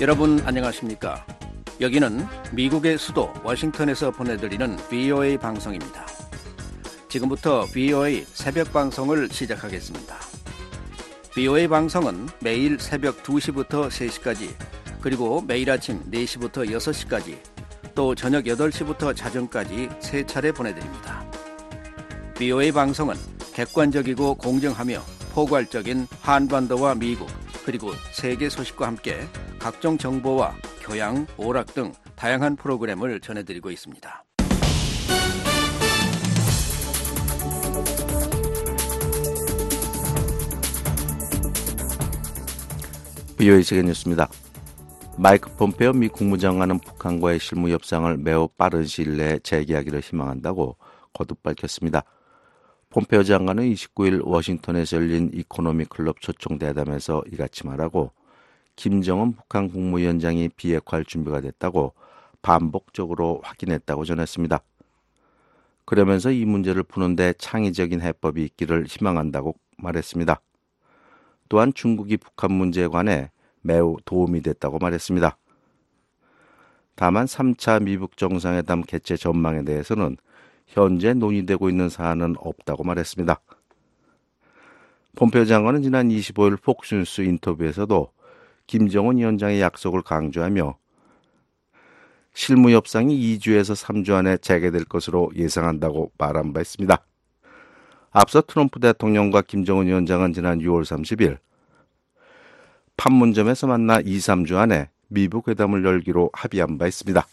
여러분 안녕하십니까? 여기는 미국의 수도 워싱턴에서 보내드리는 VOA 방송입니다. 지금부터 VOA 새벽 방송을 시작하겠습니다. VOA 방송은 매일 새벽 2시부터 3시까지, 그리고 매일 아침 4시부터 6시까지, 또 저녁 8시부터 자정까지 3차례 보내드립니다. VOA 방송은 객관적이고 공정하며 포괄적인 한반도와 미국, 그리고 세계 소식과 함께 각종 정보와 교양, 오락 등 다양한 프로그램을 전해드리고 있습니다. VOA 세계 뉴스입니다. 마이크 폼페오 미 국무장관은 북한과의 실무 협상을 매우 빠른 시일 내에 재개하기를 희망한다고 거듭 밝혔습니다. 폼페오 장관은 29일 워싱턴에서 열린 이코노미 클럽 초청 대담에서 이같이 말하고, 김정은 북한 국무위원장이 비핵화할 준비가 됐다고 반복적으로 확인했다고 전했습니다. 그러면서 이 문제를 푸는데 창의적인 해법이 있기를 희망한다고 말했습니다. 또한 중국이 북한 문제에 관해 매우 도움이 됐다고 말했습니다. 다만 3차 미북 정상회담 개최 전망에 대해서는 현재 논의되고 있는 사안은 없다고 말했습니다. 폼페오 장관은 지난 25일 폭스뉴스 인터뷰에서도 김정은 위원장의 약속을 강조하며 실무 협상이 2주에서 3주 안에 재개될 것으로 예상한다고 말한 바 있습니다. 앞서 트럼프 대통령과 김정은 위원장은 지난 6월 30일 판문점에서 만나 2, 3주 안에 미북 회담을 열기로 합의한 바 있습니다.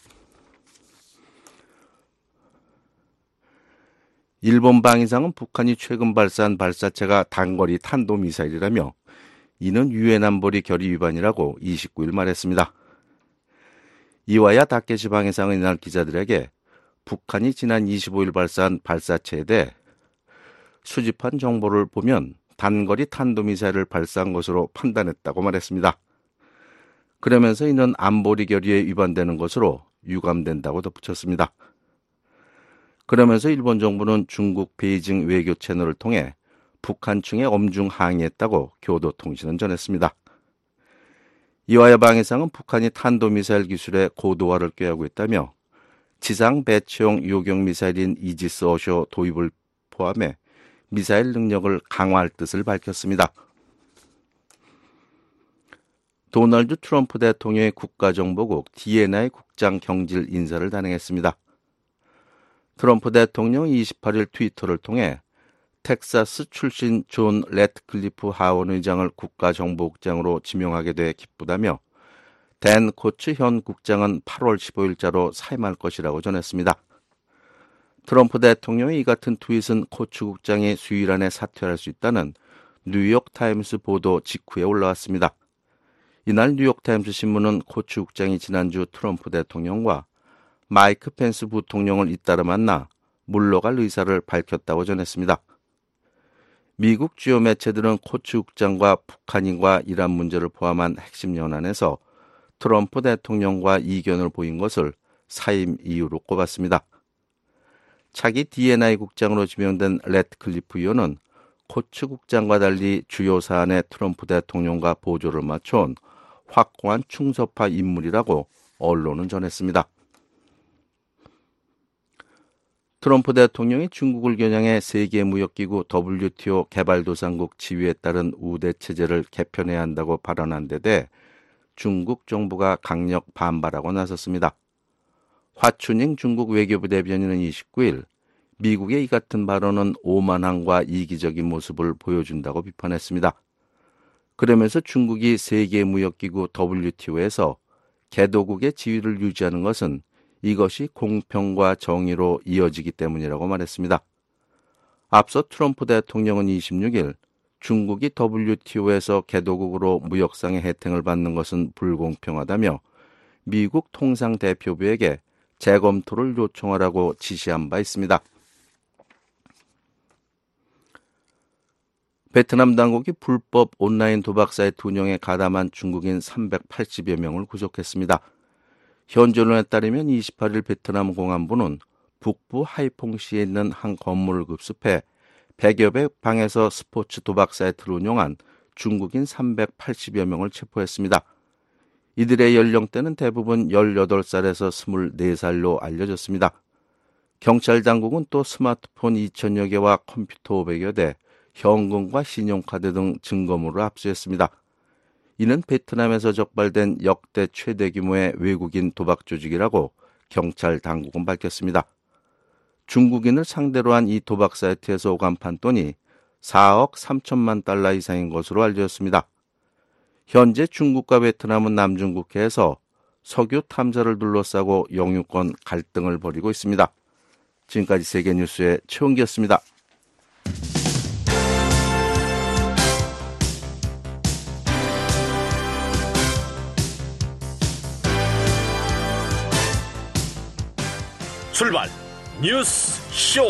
일본 방위상은 북한이 최근 발사한 발사체가 단거리 탄도미사일이라며 이는 유엔 안보리 결의 위반이라고 29일 말했습니다. 이와야 다케시 방위상은 이날 기자들에게 북한이 지난 25일 발사한 발사체에 대해 수집한 정보를 보면 단거리 탄도미사일을 발사한 것으로 판단했다고 말했습니다. 그러면서 이는 안보리 결의에 위반되는 것으로 유감된다고 덧붙였습니다. 그러면서 일본 정부는 중국 베이징 외교 채널을 통해 북한 측에 엄중 항의했다고 교도통신은 전했습니다. 이와야 방위상은 북한이 탄도미사일 기술의 고도화를 꾀하고 있다며 지상 배치용 요격 미사일인 이지스 어쇼 도입을 포함해 미사일 능력을 강화할 뜻을 밝혔습니다. 도널드 트럼프 대통령의 국가정보국 DNI 국장 경질 인사를 단행했습니다. 트럼프 대통령은 28일 트위터를 통해 텍사스 출신 존 래트클리프 하원 의장을 국가정보국장으로 지명하게 돼 기쁘다며 댄 코츠 현 국장은 8월 15일자로 사임할 것이라고 전했습니다. 트럼프 대통령의 이 같은 트윗은 코츠 국장이 수요일 안에 사퇴할 수 있다는 뉴욕타임스 보도 직후에 올라왔습니다. 이날 뉴욕타임스 신문은 코츠 국장이 지난주 트럼프 대통령과 마이크 펜스 부통령을 잇따라 만나 물러갈 의사를 밝혔다고 전했습니다. 미국 주요 매체들은 코츠 국장과 북한인과 이란 문제를 포함한 핵심 연안에서 트럼프 대통령과 이견을 보인 것을 사임 이유로 꼽았습니다. 차기 DNI 국장으로 지명된 래트클리프 의원은 코츠 국장과 달리 주요 사안에 트럼프 대통령과 보조를 맞춰온 확고한 충서파 인물이라고 언론은 전했습니다. 트럼프 대통령이 중국을 겨냥해 세계무역기구 WTO 개발도상국 지위에 따른 우대 체제를 개편해야 한다고 발언한 데 대해 중국 정부가 강력 반발하고 나섰습니다. 화춘잉 중국 외교부 대변인은 29일 미국의 이 같은 발언은 오만함과 이기적인 모습을 보여준다고 비판했습니다. 그러면서 중국이 세계무역기구 WTO에서 개도국의 지위를 유지하는 것은 이것이 공평과 정의로 이어지기 때문이라고 말했습니다. 앞서 트럼프 대통령은 26일 중국이 WTO에서 개도국으로 무역상의 혜택을 받는 것은 불공평하다며 미국 통상대표부에게 재검토를 요청하라고 지시한 바 있습니다. 베트남 당국이 불법 온라인 도박 사이트 운영에 가담한 중국인 380여 명을 구속했습니다. 현지 언론에 따르면 28일 베트남 공안부는 북부 하이퐁시에 있는 한 건물을 급습해 100여 개 방에서 스포츠 도박 사이트를 운영한 중국인 380여 명을 체포했습니다. 이들의 연령대는 대부분 18살에서 24살로 알려졌습니다. 경찰 당국은 또 스마트폰 2천여 개와 컴퓨터 500여 대, 현금과 신용카드 등 증거물을 압수했습니다. 이는 베트남에서 적발된 역대 최대 규모의 외국인 도박 조직이라고 경찰 당국은 밝혔습니다. 중국인을 상대로 한 이 도박 사이트에서 오간 판돈이 4억 3천만 달러 이상인 것으로 알려졌습니다. 현재 중국과 베트남은 남중국해에서 석유 탐사를 둘러싸고 영유권 갈등을 벌이고 있습니다. 지금까지 세계뉴스의 최홍기였습니다. 출발 뉴스 쇼.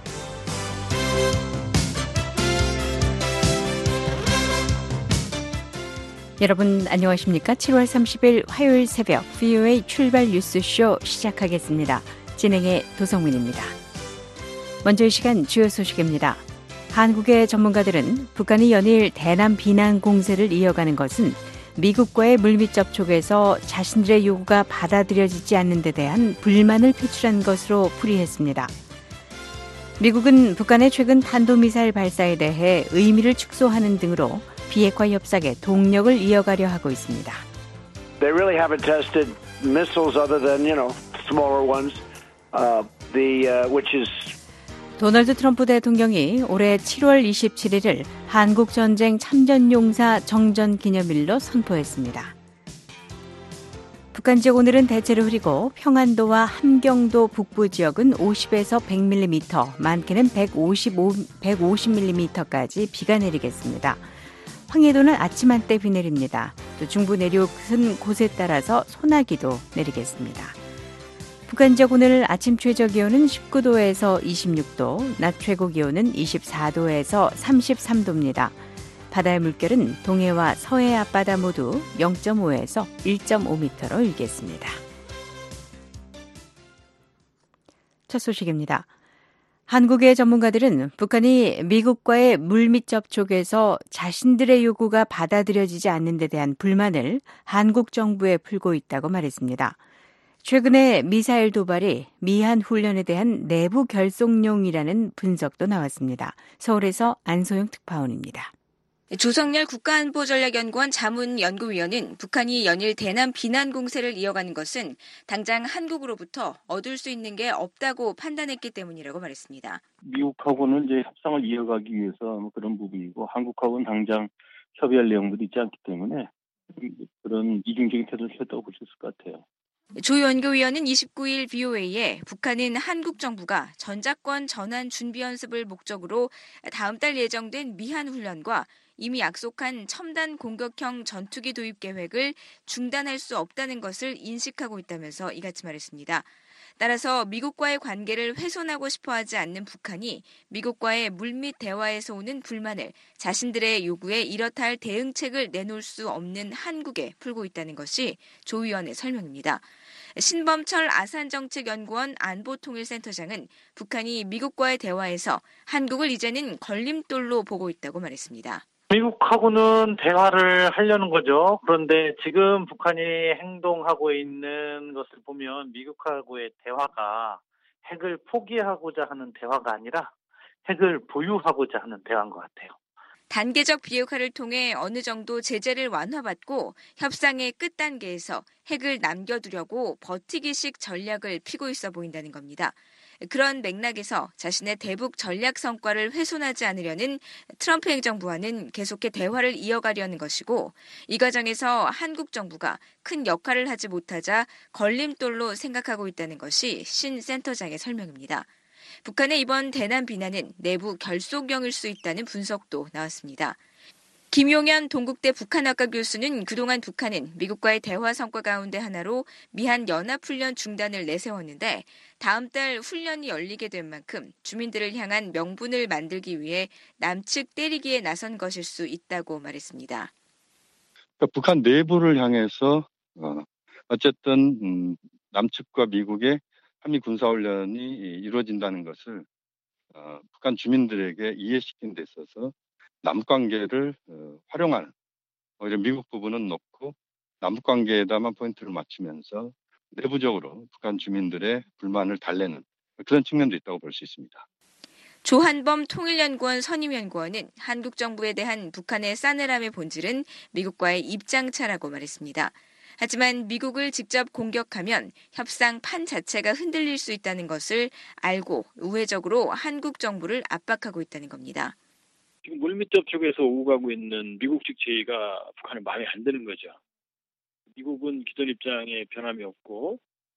여러분 안녕하십니까? 7월 30일 화요일 새벽 VOA 출발 뉴스쇼 시작하겠습니다. 진행의 도성민입니다. 먼저 이 시간 주요 소식입니다. 한국의 전문가들은 북한이 연일 대남 비난 공세를 이어가는 것은 미국과의 물밑 접촉에서 자신들의 요구가 받아들여지지 않는 데 대한 불만을 표출한 것으로 풀이했습니다. 미국은 북한의 최근 탄도미사일 발사에 대해 의미를 축소하는 등으로 비핵화 협상의 동력을 이어가려 하고 있습니다. They really haven't tested missiles other than, smaller ones, which is 도널드 트럼프 대통령이 올해 7월 27일을 한국전쟁 참전용사 정전기념일로 선포했습니다. 북한 지역 오늘은 대체로 흐리고 평안도와 함경도 북부 지역은 50에서 100mm, 많게는 150mm까지 비가 내리겠습니다. 황해도는 아침 한때 비 내립니다. 또 중부 내륙은 곳에 따라서 소나기도 내리겠습니다. 북한 지역 오늘 아침 최저 기온은 19도에서 26도, 낮 최고 기온은 24도에서 33도입니다. 바다의 물결은 동해와 서해 앞바다 모두 0.5에서 1.5m로 일겠습니다. 첫 소식입니다. 한국의 전문가들은 북한이 미국과의 물밑 접촉에서 자신들의 요구가 받아들여지지 않는 데 대한 불만을 한국 정부에 풀고 있다고 말했습니다. 최근에 미사일 도발이 미한 훈련에 대한 내부 결속용이라는 분석도 나왔습니다. 서울에서 안소영 특파원입니다. 조성열 국가안보전략연구원 자문연구위원은 북한이 연일 대남 비난 공세를 이어가는 것은 당장 한국으로부터 얻을 수 있는 게 없다고 판단했기 때문이라고 말했습니다. 미국하고는 이제 협상을 이어가기 위해서 그런 부분이고 한국하고는 당장 협의할 내용들이 있지 않기 때문에 그런 이중적인 태도를 취했다고 볼 수 있을 것 같아요. 조 연구위원은 29일 VOA에 북한은 한국 정부가 전작권 전환 준비 연습을 목적으로 다음 달 예정된 미한 훈련과 이미 약속한 첨단 공격형 전투기 도입 계획을 중단할 수 없다는 것을 인식하고 있다면서 이같이 말했습니다. 따라서 미국과의 관계를 훼손하고 싶어하지 않는 북한이 미국과의 물밑 대화에서 오는 불만을 자신들의 요구에 이렇다 할 대응책을 내놓을 수 없는 한국에 풀고 있다는 것이 조 위원의 설명입니다. 신범철 아산정책연구원 안보통일센터장은 북한이 미국과의 대화에서 한국을 이제는 걸림돌로 보고 있다고 말했습니다. 미국하고는 대화를 하려는 거죠. 그런데 지금 북한이 행동하고 있는 것을 보면 미국하고의 대화가 핵을 포기하고자 하는 대화가 아니라 핵을 보유하고자 하는 대화인 것 같아요. 단계적 비핵화를 통해 어느 정도 제재를 완화받고 협상의 끝단계에서 핵을 남겨두려고 버티기식 전략을 피고 있어 보인다는 겁니다. 그런 맥락에서 자신의 대북 전략 성과를 훼손하지 않으려는 트럼프 행정부와는 계속해 대화를 이어가려는 것이고 이 과정에서 한국 정부가 큰 역할을 하지 못하자 걸림돌로 생각하고 있다는 것이 신 센터장의 설명입니다. 북한의 이번 대남 비난은 내부 결속형일 수 있다는 분석도 나왔습니다. 김용현 동국대 북한학과 교수는 그동안 북한은 미국과의 대화 성과 가운데 하나로 미한 연합훈련 중단을 내세웠는데 다음 달 훈련이 열리게 된 만큼 주민들을 향한 명분을 만들기 위해 남측 때리기에 나선 것일 수 있다고 말했습니다. 그러니까 북한 내부를 향해서 어쨌든 남측과 미국의 한미 군사훈련이 이루어진다는 것을 북한 주민들에게 이해시키는 데 있어서 남관계를 활용하는, 오히려 미국 부분은 놓고 남북 관계에다만 포인트를 맞추면서 내부적으로 북한 주민들의 불만을 달래는 그런 측면도 있다고 볼 수 있습니다. 조한범 통일연구원 선임연구원은 한국 정부에 대한 북한의 싸늘함의 본질은 미국과의 입장차라고 말했습니다. 하지만 미국을 직접 공격하면 협상판 자체가 흔들릴 수 있다는 것을 알고 우회적으로 한국 정부를 압박하고 있다는 겁니다. 지금 물밑 접촉에서 오고 가고 있는 미국 측 제의가 북한은 마음에 안 드는 거죠. 미국은 기존 입장에 변함이 없고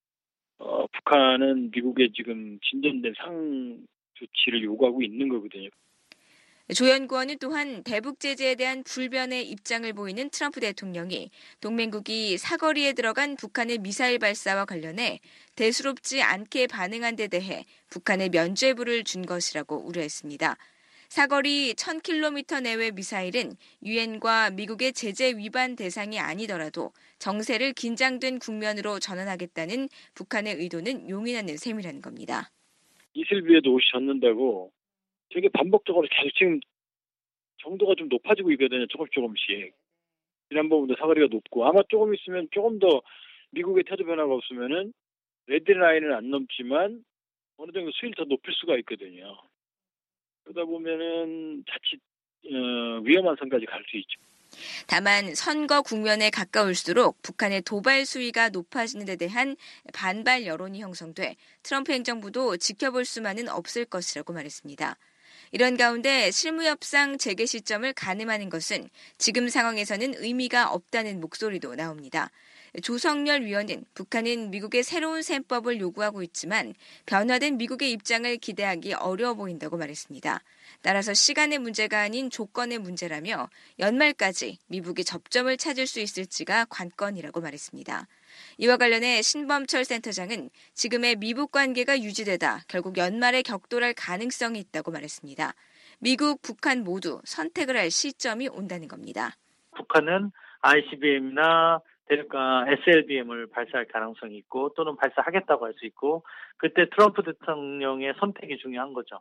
북한은 미국의 지금 진전된 상 조치를 요구하고 있는 거거든요. 조 연구원은 또한 대북 제재에 대한 불변의 입장을 보이는 트럼프 대통령이 동맹국이 사거리에 들어간 북한의 미사일 발사와 관련해 대수롭지 않게 반응한 데 대해 북한에 면죄부를 준 것이라고 우려했습니다. 사거리 1000km 내외 미사일은 유엔과 미국의 제재 위반 대상이 아니더라도 정세를 긴장된 국면으로 전환하겠다는 북한의 의도는 용인하는 셈이라는 겁니다. 이슬비에도 옷이 젖는다고 되게 반복적으로 계속 지금 정도가 좀 높아지고 있거든요. 조금씩. 지난번보다 사거리가 높고 아마 조금 있으면 조금 더 미국의 태도 변화가 없으면은 레드라인은 안 넘지만 어느 정도 수위를 더 높일 수가 있거든요. 그러다 보면은 자칫 위험한 선까지 갈 수 있죠. 다만 선거 국면에 가까울수록 북한의 도발 수위가 높아지는 데 대한 반발 여론이 형성돼 트럼프 행정부도 지켜볼 수만은 없을 것이라고 말했습니다. 이런 가운데 실무협상 재개 시점을 가늠하는 것은 지금 상황에서는 의미가 없다는 목소리도 나옵니다. 조성열 위원은 북한은 미국의 새로운 셈법을 요구하고 있지만 변화된 미국의 입장을 기대하기 어려워 보인다고 말했습니다. 따라서 시간의 문제가 아닌 조건의 문제라며 연말까지 미국이 접점을 찾을 수 있을지가 관건이라고 말했습니다. 이와 관련해 신범철 센터장은 지금의 미북 관계가 유지되다 결국 연말에 격돌할 가능성이 있다고 말했습니다. 미국, 북한 모두 선택을 할 시점이 온다는 겁니다. 북한은 ICBM이나 대륙간 SLBM을 발사할 가능성이 있고 또는 발사하겠다고 할 수 있고 그때 트럼프 대통령의 선택이 중요한 거죠.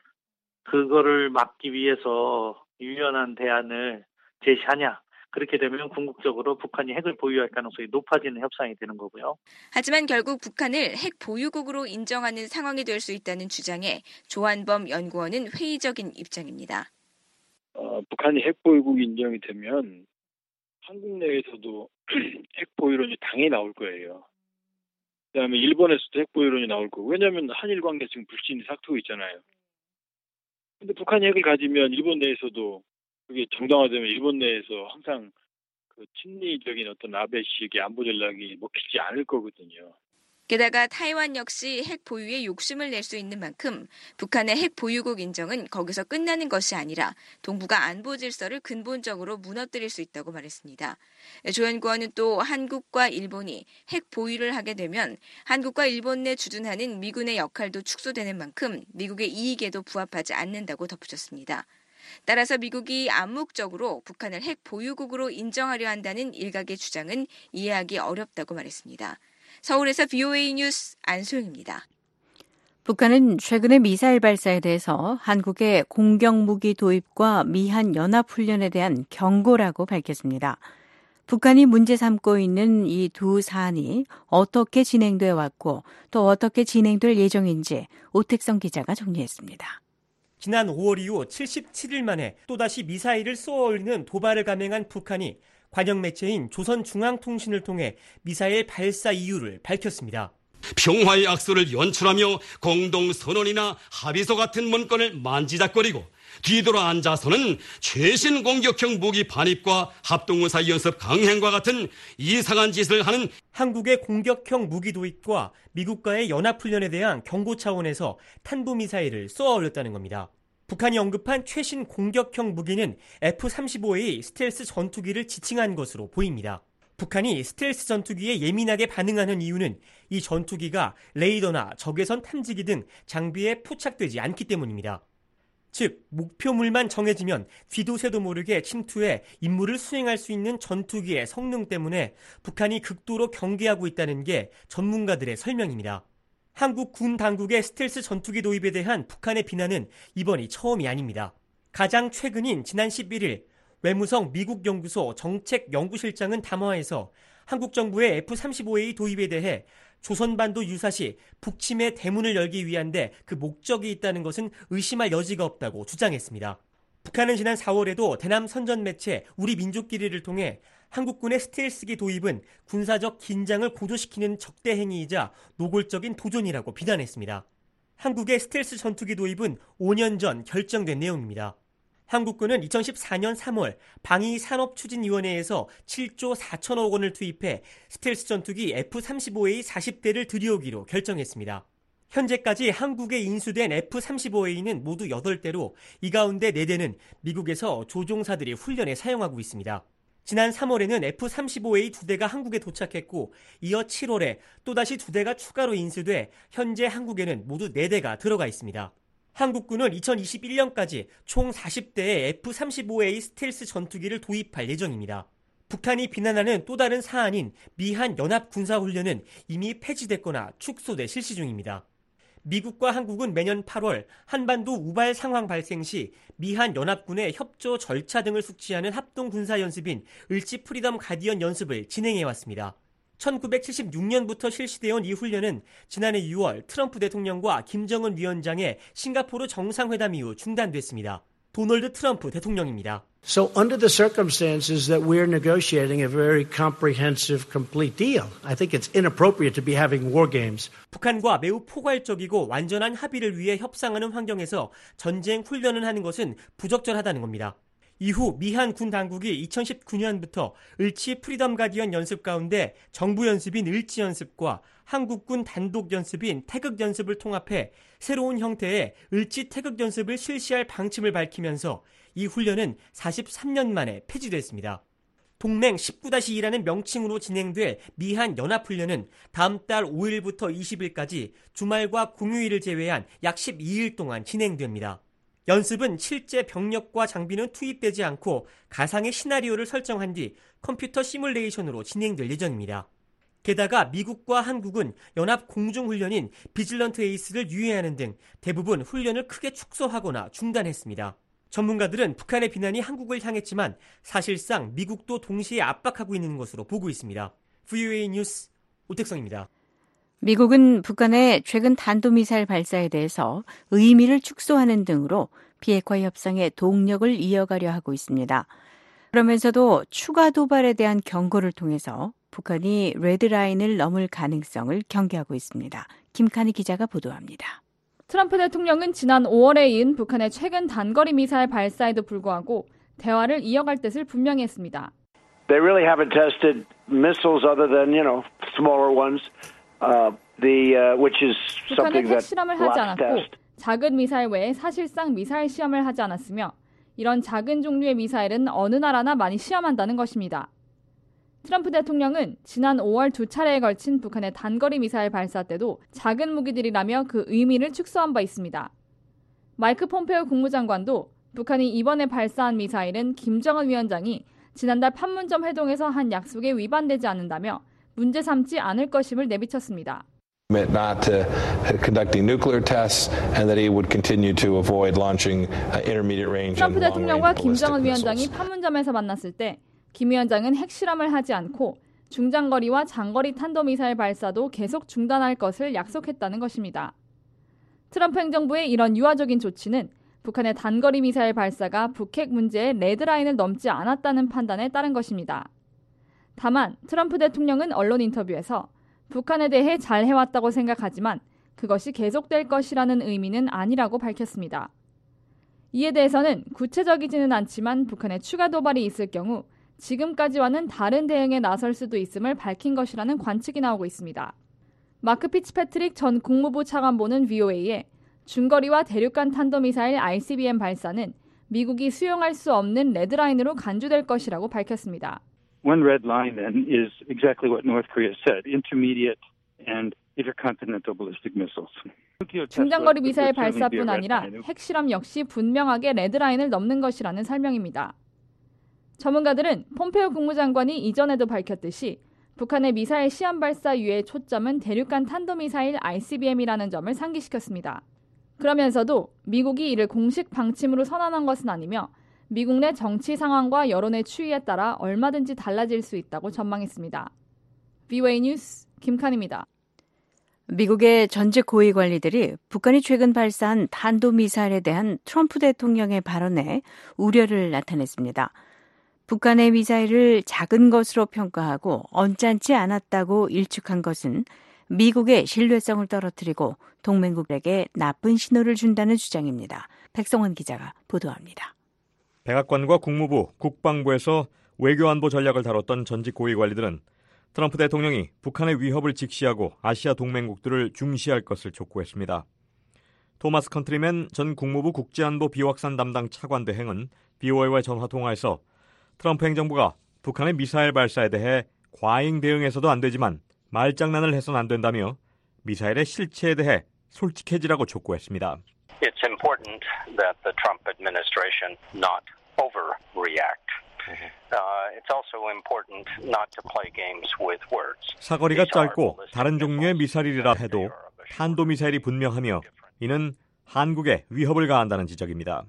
그거를 막기 위해서 유연한 대안을 제시하냐. 그렇게 되면 궁극적으로 북한이 핵을 보유할 가능성이 높아지는 협상이 되는 거고요. 하지만 결국 북한을 핵 보유국으로 인정하는 상황이 될 수 있다는 주장에 조한범 연구원은 회의적인 입장입니다. 북한이 핵 보유국 인정이 되면 한국 내에서도 핵 보유론이 당연히 나올 거예요. 그다음에 일본에서도 핵 보유론이 나올 거고. 왜냐하면 한일 관계 지금 불신이 삭히고 있잖아요. 근데 북한이 핵을 가지면 일본 내에서도 그게 정당화되면 일본 내에서 항상 그 친미적인 어떤 아베식의 안보 전략이 먹히지 않을 거거든요. 게다가 타이완 역시 핵 보유에 욕심을 낼 수 있는 만큼 북한의 핵 보유국 인정은 거기서 끝나는 것이 아니라 동북아 안보 질서를 근본적으로 무너뜨릴 수 있다고 말했습니다. 조 연구원은 또 한국과 일본이 핵 보유를 하게 되면 한국과 일본 내 주둔하는 미군의 역할도 축소되는 만큼 미국의 이익에도 부합하지 않는다고 덧붙였습니다. 따라서 미국이 암묵적으로 북한을 핵 보유국으로 인정하려 한다는 일각의 주장은 이해하기 어렵다고 말했습니다. 서울에서 VOA 뉴스 안소영입니다. 북한은 최근의 미사일 발사에 대해서 한국의 공격무기 도입과 미한 연합훈련에 대한 경고라고 밝혔습니다. 북한이 문제 삼고 있는 이 두 사안이 어떻게 진행돼 왔고 또 어떻게 진행될 예정인지 오택성 기자가 정리했습니다. 지난 5월 이후 77일 만에 또다시 미사일을 쏘아올리는 도발을 감행한 북한이 관영 매체인 조선중앙통신을 통해 미사일 발사 이유를 밝혔습니다. 평화의 악수를 연출하며 공동선언이나 합의서 같은 문건을 만지작거리고 뒤돌아 앉아서는 최신 공격형 무기 반입과 합동무사 연습 강행과 같은 이상한 짓을 하는 한국의 공격형 무기 도입과 미국과의 연합훈련에 대한 경고 차원에서 탄도미사일을 쏘아올렸다는 겁니다. 북한이 언급한 최신 공격형 무기는 F-35A 스텔스 전투기를 지칭한 것으로 보입니다. 북한이 스텔스 전투기에 예민하게 반응하는 이유는 이 전투기가 레이더나 적외선 탐지기 등 장비에 포착되지 않기 때문입니다. 즉, 목표물만 정해지면 뒤도 새도 모르게 침투해 임무를 수행할 수 있는 전투기의 성능 때문에 북한이 극도로 경계하고 있다는 게 전문가들의 설명입니다. 한국 군 당국의 스텔스 전투기 도입에 대한 북한의 비난은 이번이 처음이 아닙니다. 가장 최근인 지난 11일 외무성 미국 연구소 정책연구실장은 담화에서 한국 정부의 F-35A 도입에 대해 조선반도 유사시 북침의 대문을 열기 위한데 그 목적이 있다는 것은 의심할 여지가 없다고 주장했습니다. 북한은 지난 4월에도 대남 선전 매체 우리 민족끼리를 통해 한국군의 스텔스기 도입은 군사적 긴장을 고조시키는 적대 행위이자 노골적인 도전이라고 비난했습니다. 한국의 스텔스 전투기 도입은 5년 전 결정된 내용입니다. 한국군은 2014년 3월 방위산업추진위원회에서 7조 4천억 원을 투입해 스텔스 전투기 F-35A 40대를 들여오기로 결정했습니다. 현재까지 한국에 인수된 F-35A는 모두 8대로 이 가운데 4대는 미국에서 조종사들이 훈련에 사용하고 있습니다. 지난 3월에는 F-35A 2대가 한국에 도착했고 이어 7월에 또다시 2대가 추가로 인수돼 현재 한국에는 모두 4대가 들어가 있습니다. 한국군은 2021년까지 총 40대의 F-35A 스텔스 전투기를 도입할 예정입니다. 북한이 비난하는 또 다른 사안인 미한 연합군사훈련은 이미 폐지됐거나 축소돼 실시 중입니다. 미국과 한국은 매년 8월 한반도 우발 상황 발생 시 미한 연합군의 협조 절차 등을 숙지하는 합동군사연습인 을지 프리덤 가디언 연습을 진행해왔습니다. 1976년부터 실시되어 온 이 훈련은 지난해 6월 트럼프 대통령과 김정은 위원장의 싱가포르 정상회담 이후 중단됐습니다. 도널드 트럼프 대통령입니다. So under the circumstances that we're negotiating a very comprehensive, complete deal, I think it's inappropriate to be having war games. 북한과 매우 포괄적이고 완전한 합의를 위해 협상하는 환경에서 전쟁 훈련을 하는 것은 부적절하다는 겁니다. 이후 미한 군 당국이 2019년부터 을지 프리덤 가디언 연습 가운데 정부 연습인 을지 연습과 한국군 단독 연습인 태극 연습을 통합해 새로운 형태의 을지 태극 연습을 실시할 방침을 밝히면서 이 훈련은 43년 만에 폐지됐습니다. 동맹 19-2라는 명칭으로 진행될 미한 연합훈련은 다음 달 5일부터 20일까지 주말과 공휴일을 제외한 약 12일 동안 진행됩니다. 연습은 실제 병력과 장비는 투입되지 않고 가상의 시나리오를 설정한 뒤 컴퓨터 시뮬레이션으로 진행될 예정입니다. 게다가 미국과 한국은 연합 공중훈련인 비질런트 에이스를 유예하는 등 대부분 훈련을 크게 축소하거나 중단했습니다. 전문가들은 북한의 비난이 한국을 향했지만 사실상 미국도 동시에 압박하고 있는 것으로 보고 있습니다. VOA 뉴스 오택성입니다. 미국은 북한의 최근 탄도미사일 발사에 대해서 의미를 축소하는 등으로 비핵화 협상의 동력을 이어가려 하고 있습니다. 그러면서도 추가 도발에 대한 경고를 통해서 북한이 레드라인을 넘을 가능성을 경계하고 있습니다. 김칸희 기자가 보도합니다. 트럼프 대통령은 지난 5월에 이은 북한의 최근 단거리 미사일 발사에도 불구하고 대화를 이어갈 뜻을 분명히 했습니다. They really haven't tested missiles other than, smaller ones. 북한은 핵실험을 하지 않았고 작은 미사일 외에 사실상 미사일 시험을 하지 않았으며 이런 작은 종류의 미사일은 어느 나라나 많이 시험한다는 것입니다. 트럼프 대통령은 지난 5월 2차례에 걸친 북한의 단거리 미사일 발사 때도 작은 무기들이라며 그 의미를 축소한 바 있습니다. 마이크 폼페오 국무장관도 북한이 이번에 발사한 미사일은 김정은 위원장이 지난달 판문점 회동에서 한 약속에 위반되지 않는다며 문제 삼지 않을 것임을 내비쳤습니다. not conducting nuclear tests and that he would continue to avoid launching intermediate range 트럼프 대통령과 김정은 위원장이 판문점에서 만났을 때 김 위원장은 핵실험을 하지 않고 중장거리와 장거리 탄도미사일 발사도 계속 중단할 것을 약속했다는 것입니다. 트럼프 행정부의 이런 유화적인 조치는 북한의 단거리 미사일 발사가 북핵 문제의 레드라인을 넘지 않았다는 판단에 따른 것입니다. 다만 트럼프 대통령은 언론 인터뷰에서 북한에 대해 잘 해왔다고 생각하지만 그것이 계속될 것이라는 의미는 아니라고 밝혔습니다. 이에 대해서는 구체적이지는 않지만 북한의 추가 도발이 있을 경우 지금까지와는 다른 대응에 나설 수도 있음을 밝힌 것이라는 관측이 나오고 있습니다. 마크 피츠패트릭 전 국무부 차관보는 VOA에 중거리와 대륙간 탄도미사일 ICBM 발사는 미국이 수용할 수 없는 레드라인으로 간주될 것이라고 밝혔습니다. One red line then is exactly what North Korea said, intermediate and intercontinental ballistic missiles. 중장거리 미사일 발사뿐 아니라 핵실험 역시 분명하게 레드라인을 넘는 것이라는 설명입니다. 전문가들은 폼페오 국무장관이 이전에도 밝혔듯이 북한의 미사일 시험 발사 이후의 초점은 대륙간 탄도미사일 ICBM이라는 점을 상기시켰습니다. 그러면서도 미국이 이를 공식 방침으로 선언한 것은 아니며 미국 내 정치 상황과 여론의 추이에 따라 얼마든지 달라질 수 있다고 전망했습니다. VOA 뉴스 김칸입니다. 미국의 전직 고위 관리들이 북한이 최근 발사한 탄도미사일에 대한 트럼프 대통령의 발언에 우려를 나타냈습니다. 북한의 미사일을 작은 것으로 평가하고 언짢지 않았다고 일축한 것은 미국의 신뢰성을 떨어뜨리고 동맹국에게 나쁜 신호를 준다는 주장입니다. 백성원 기자가 보도합니다. 백악관과 국무부, 국방부에서 외교안보 전략을 다뤘던 전직 고위 관리들은 트럼프 대통령이 북한의 위협을 직시하고 아시아 동맹국들을 중시할 것을 촉구했습니다. 토마스 컨트리맨 전 국무부 국제안보 비확산 담당 차관 대행은 BOA와의 전화통화에서 트럼프 행정부가 북한의 미사일 발사에 대해 과잉 대응해서도 안 되지만 말장난을 해서는 안 된다며 미사일의 실체에 대해 솔직해지라고 촉구했습니다. It's important that the Trump administration not overreact. It's also important not to play games with words. 사거리가 짧고 다른 종류의 미사일이라 해도 탄도미사일이 분명하며 이는 한국에 위협을 가한다는 지적입니다.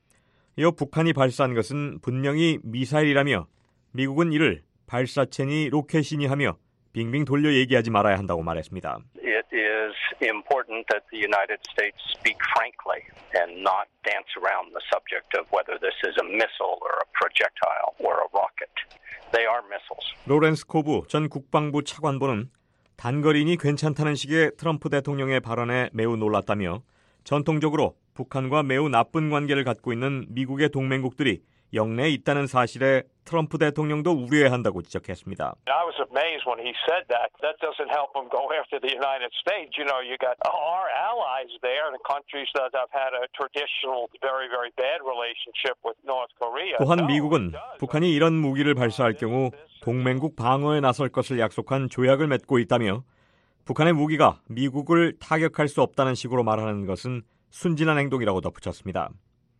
이어 북한이 발사한 것은 분명히 미사일이라며 미국은 이를 발사체니 로켓이니 하며 빙빙 돌려 얘기하지 말아야 한다고 말했습니다. It is important that the United States speak frankly and not dance around the subject of whether this is a missile or a projectile or a rocket. They are missiles. 로렌스 코브 전 국방부 차관보는 단거리니 괜찮다는 식의 트럼프 대통령의 발언에 매우 놀랐다며 전통적으로 북한과 매우 나쁜 관계를 갖고 있는 미국의 동맹국들이 영내에 있다는 사실에 트럼프 대통령도 우려해야 한다고 지적했습니다. I was amazed when he said that. That doesn't help him go after the United States. You know, you got our allies there, the countries that have had a traditional very, very bad relationship with North Korea. 또한 미국은 북한이 이런 무기를 발사할 경우 동맹국 방어에 나설 것을 약속한 조약을 맺고 있다며 북한의 무기가 미국을 타격할 수 없다는 식으로 말하는 것은 순진한 행동이라고 덧붙였습니다.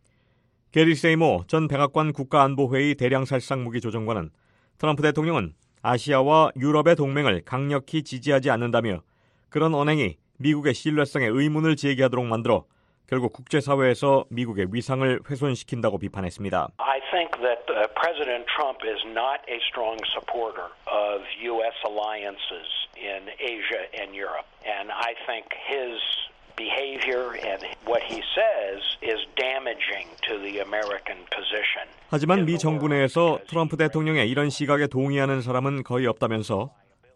게리 세이모 전 백악관 국가안보회의 대량살상무기 조정관은 트럼프 대통령은 아시아와 유럽의 동맹을 강력히 지지하지 않는다며 그런 언행이 미국의 신뢰성에 의문을 제기하도록 만들어 결국 국제사회에서 미국의 위상을 훼손시킨다고 비판했습니다. I think that President Trump is not a strong supporter of U.S. alliances in Asia and Europe. And I think his behavior and what he says is damaging to the American position. 하지만 미 정부 내에서 트럼프 대통령의 이런 시각에 동의하는 사람은 거의 없다면서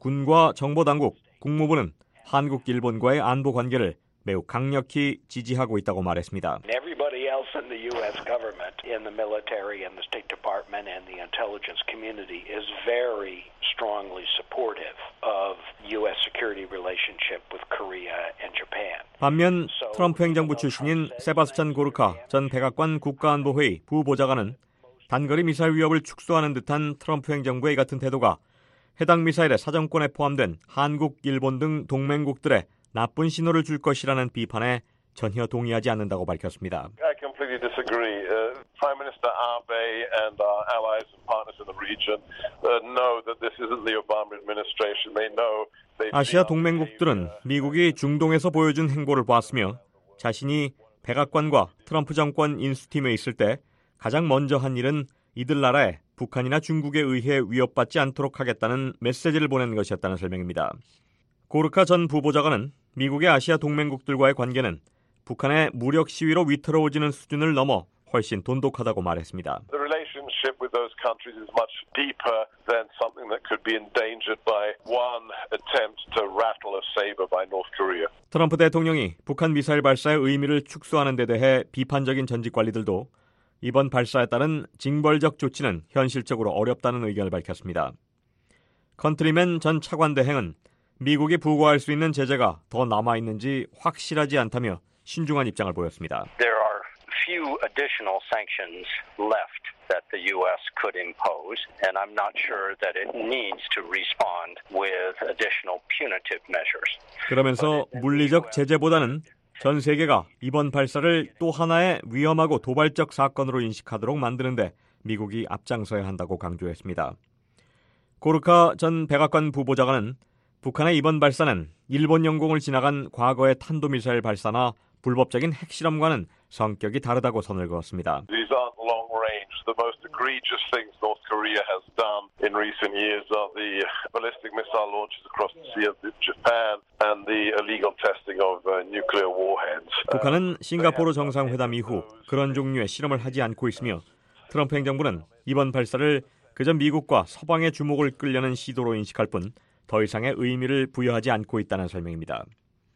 군과 정보당국, 국무부는 한국, 일본과의 안보 관계를 매우 강력히 지지하고 있다고 말했습니다. Everybody else in the U.S. government, in the military and the State Department and the intelligence community is very strongly supportive of U.S. security relationship with Korea and Japan. 반면 트럼프 행정부 출신인 세바스찬 고르카 전 백악관 국가안보회의 부보좌관은 단거리 미사일 위협을 축소하는 듯한 트럼프 행정부의 같은 태도가 해당 미사일의 사정권에 포함된 한국, 일본 등 동맹국들의 나쁜 신호를 줄 것이라는 비판에 전혀 동의하지 않는다고 밝혔습니다. I completely disagree. Prime Minister Abe and our allies and partners in the region know that this isn't the Obama administration. They know. 아시아 동맹국들은 미국이 중동에서 보여준 행보를 보았으며 자신이 백악관과 트럼프 정권 인수팀에 있을 때 가장 먼저 한 일은 이들 나라에 북한이나 중국에 의해 위협받지 않도록 하겠다는 메시지를 보낸 것이었다는 설명입니다. 고르카 전 부보좌관은 미국의 아시아 동맹국들과의 관계는 북한의 무력 시위로 위태로워지는 수준을 넘어 훨씬 돈독하다고 말했습니다. The relationship with those countries is much deeper than something that could be endangered by one attempt to rattle a saber by North Korea. 트럼프 대통령이 북한 미사일 발사의 의미를 축소하는 데 대해 비판적인 전직 관리들도 이번 발사에 따른 징벌적 조치는 현실적으로 어렵다는 의견을 밝혔습니다. 컨트리맨 전 차관 대행은 미국이 부과할 수 있는 제재가 더 남아있는지 확실하지 않다며 신중한 입장을 보였습니다. There are few additional sanctions left that the U.S. could impose, and I'm not sure that it needs to respond with additional punitive measures. 그러면서 물리적 제재보다는 전 세계가 이번 발사를 또 하나의 위험하고 도발적 사건으로 인식하도록 만드는데 미국이 앞장서야 한다고 강조했습니다. 고르카 전 백악관 부보좌관은 북한의 이번 발사는 일본 영공을 지나간 과거의 탄도미사일 발사나 불법적인 핵실험과는 성격이 다르다고 선을 그었습니다. These aren't long-range the most egregious things North Korea has done in recent years are the ballistic missile launches across the Sea of Japan and the illegal testing of nuclear warheads. 북한은 싱가포르 정상회담 이후 그런 종류의 실험을 하지 않고 있으며 트럼프 행정부는 이번 발사를 그저 미국과 서방의 주목을 끌려는 시도로 인식할 뿐 더 이상의 의미를 부여하지 않고 있다는 설명입니다.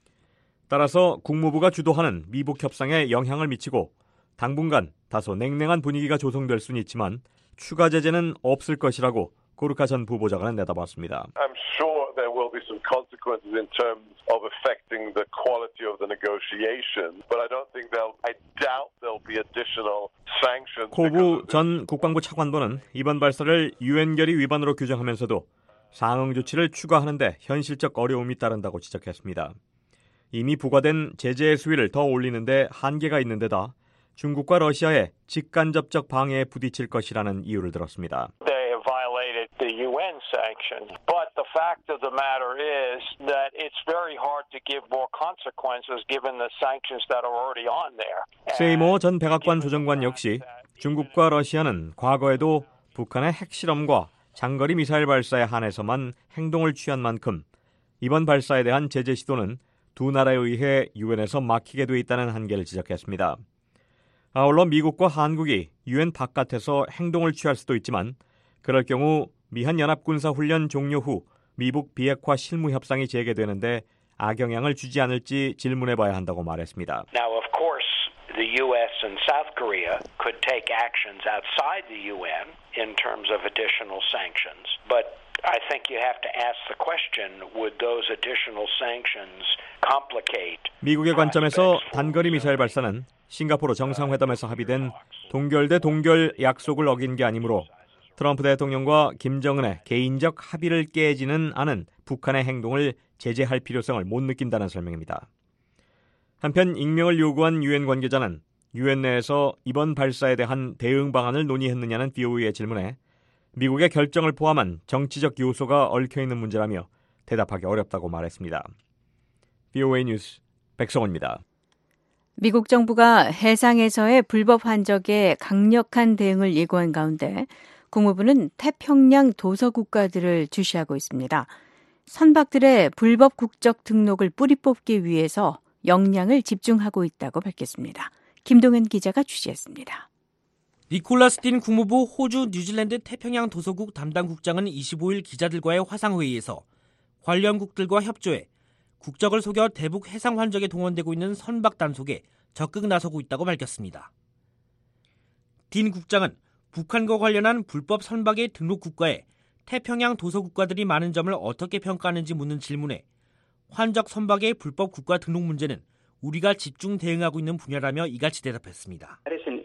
따라서 국무부가 주도하는 미북 협상에 영향을 미치고 당분간 다소 냉랭한 분위기가 조성될 수는 있지만 추가 제재는 없을 것이라고 고르카 전 부보좌관은 내다봤습니다. I'm sure there will be some consequences in terms of affecting the quality of the negotiation, but I doubt there'll be additional sanctions. 코부 전 국방부 차관보는 이번 발사를 유엔 결의 위반으로 규정하면서도 상응 조치를 추가하는데 현실적 어려움이 따른다고 지적했습니다. 이미 부과된 제재의 수위를 더 올리는데 한계가 있는 데다 중국과 러시아의 직간접적 방해에 부딪힐 것이라는 이유를 들었습니다. They have violated the UN sanctions, but the fact of the matter is that it's very hard to give more consequences given the sanctions that are already on there. 세이모 전 백악관 조정관 역시 중국과 러시아는 과거에도 북한의 핵실험과 장거리 미사일 발사에 한해서만 행동을 취한 만큼 이번 발사에 대한 제재 시도는 두 나라에 의해 유엔에서 막히게 돼 있다는 한계를 지적했습니다. 아울러 미국과 한국이 유엔 바깥에서 행동을 취할 수도 있지만 그럴 경우 미한 연합군사훈련 종료 후 미북 비핵화 실무 협상이 재개되는데 악영향을 주지 않을지 질문해봐야 한다고 말했습니다. Now, of course, the U.S. and South Korea could take actions outside the UN in terms of additional sanctions, but I think you have to ask the question, would those additional sanctions complicate? 미국의 관점에서 단거리 미사일 발사는 싱가포르 정상회담에서 합의된 동결 대 동결 약속을 어긴 게 아니므로 트럼프 대통령과 김정은의 개인적 합의를 깨지는 않은 북한의 행동을 제재할 필요성을 못 느낀다는 설명입니다. 한편 익명을 요구한 유엔 관계자는 유엔 내에서 이번 발사에 대한 대응 방안을 논의했느냐는 VOA의 질문에 미국의 결정을 포함한 정치적 요소가 얽혀있는 문제라며 대답하기 어렵다고 말했습니다. VOA 뉴스 백성원입니다. 미국 정부가 해상에서의 불법 환적에 강력한 대응을 예고한 가운데 국무부는 태평양 도서 국가들을 주시하고 있습니다. 선박들의 불법 국적 등록을 뿌리 뽑기 위해서 역량을 집중하고 있다고 밝혔습니다. 김동현 기자가 취재했습니다. 니콜라스 딘 국무부 호주 뉴질랜드 태평양 도서국 담당 국장은 25일 기자들과의 화상회의에서 관련 국들과 협조해 국적을 속여 대북 해상 환적에 동원되고 있는 선박 단속에 적극 나서고 있다고 밝혔습니다. 딘 국장은 북한과 관련한 불법 선박의 등록 국가에 태평양 도서 국가들이 많은 점을 어떻게 평가하는지 묻는 질문에 환적 선박의 불법 국가 등록 문제는 우리가 집중 대응하고 있는 분야라며 이같이 대답했습니다.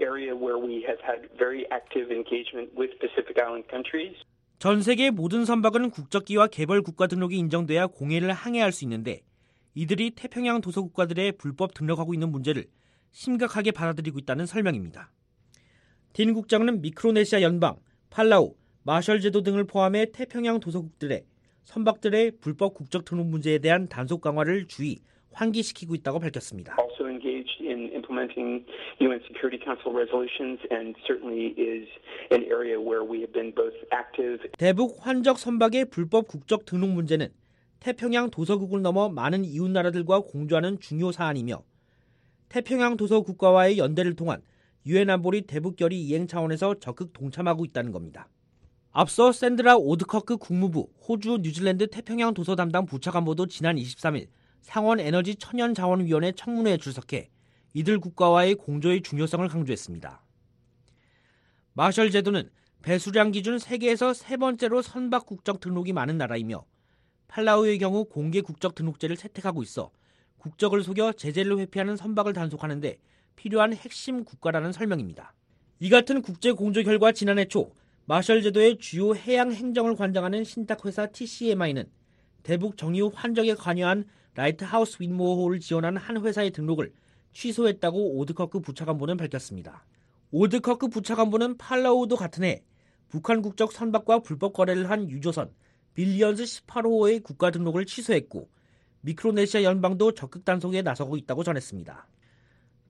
전 세계 모든 선박은 국적기와 개별 국가 등록이 인정돼야 공해를 항해할 수 있는데 이들이 태평양 도서 국가들에 불법 등록하고 있는 문제를 심각하게 받아들이고 있다는 설명입니다. 딘 국장은 미크로네시아 연방, 팔라우, 마셜 제도 등을 포함해 태평양 도서국들의 선박들의 불법 국적 등록 문제에 대한 단속 강화를 주의, 환기시키고 있다고 밝혔습니다. Also engaged in implementing UN Security Council resolutions and certainly is an area where we have been both active. 대북 환적 선박의 불법 국적 등록 문제는 태평양 도서국을 넘어 많은 이웃 나라들과 공조하는 중요 사안이며 태평양 도서 국가와의 연대를 통한 유엔 안보리 대북 결의 이행 차원에서 적극 동참하고 있다는 겁니다. 앞서 샌드라 오드커크 국무부 호주 뉴질랜드 태평양 도서 담당 부차관보도 지난 23일 상원 에너지 천연자원위원회 청문회에 출석해 이들 국가와의 공조의 중요성을 강조했습니다. 마셜 제도는 배수량 기준 세계에서 세 번째로 선박 국적 등록이 많은 나라이며 팔라우의 경우 공개 국적 등록제를 채택하고 있어 국적을 속여 제재를 회피하는 선박을 단속하는 데 필요한 핵심 국가라는 설명입니다. 이 같은 국제 공조 결과 지난해 초 마셜 제도의 주요 해양 행정을 관장하는 신탁회사 TCMI는 대북 정유 환적에 관여한 라이트하우스 윈모어호를 지원한 한 회사의 등록을 취소했다고 오드커크 부차관보는 밝혔습니다. 오드커크 부차관보는 팔라우도 같은 해 북한 국적 선박과 불법 거래를 한 유조선 빌리언스 18호의 국가 등록을 취소했고 미크로네시아 연방도 적극 단속에 나서고 있다고 전했습니다.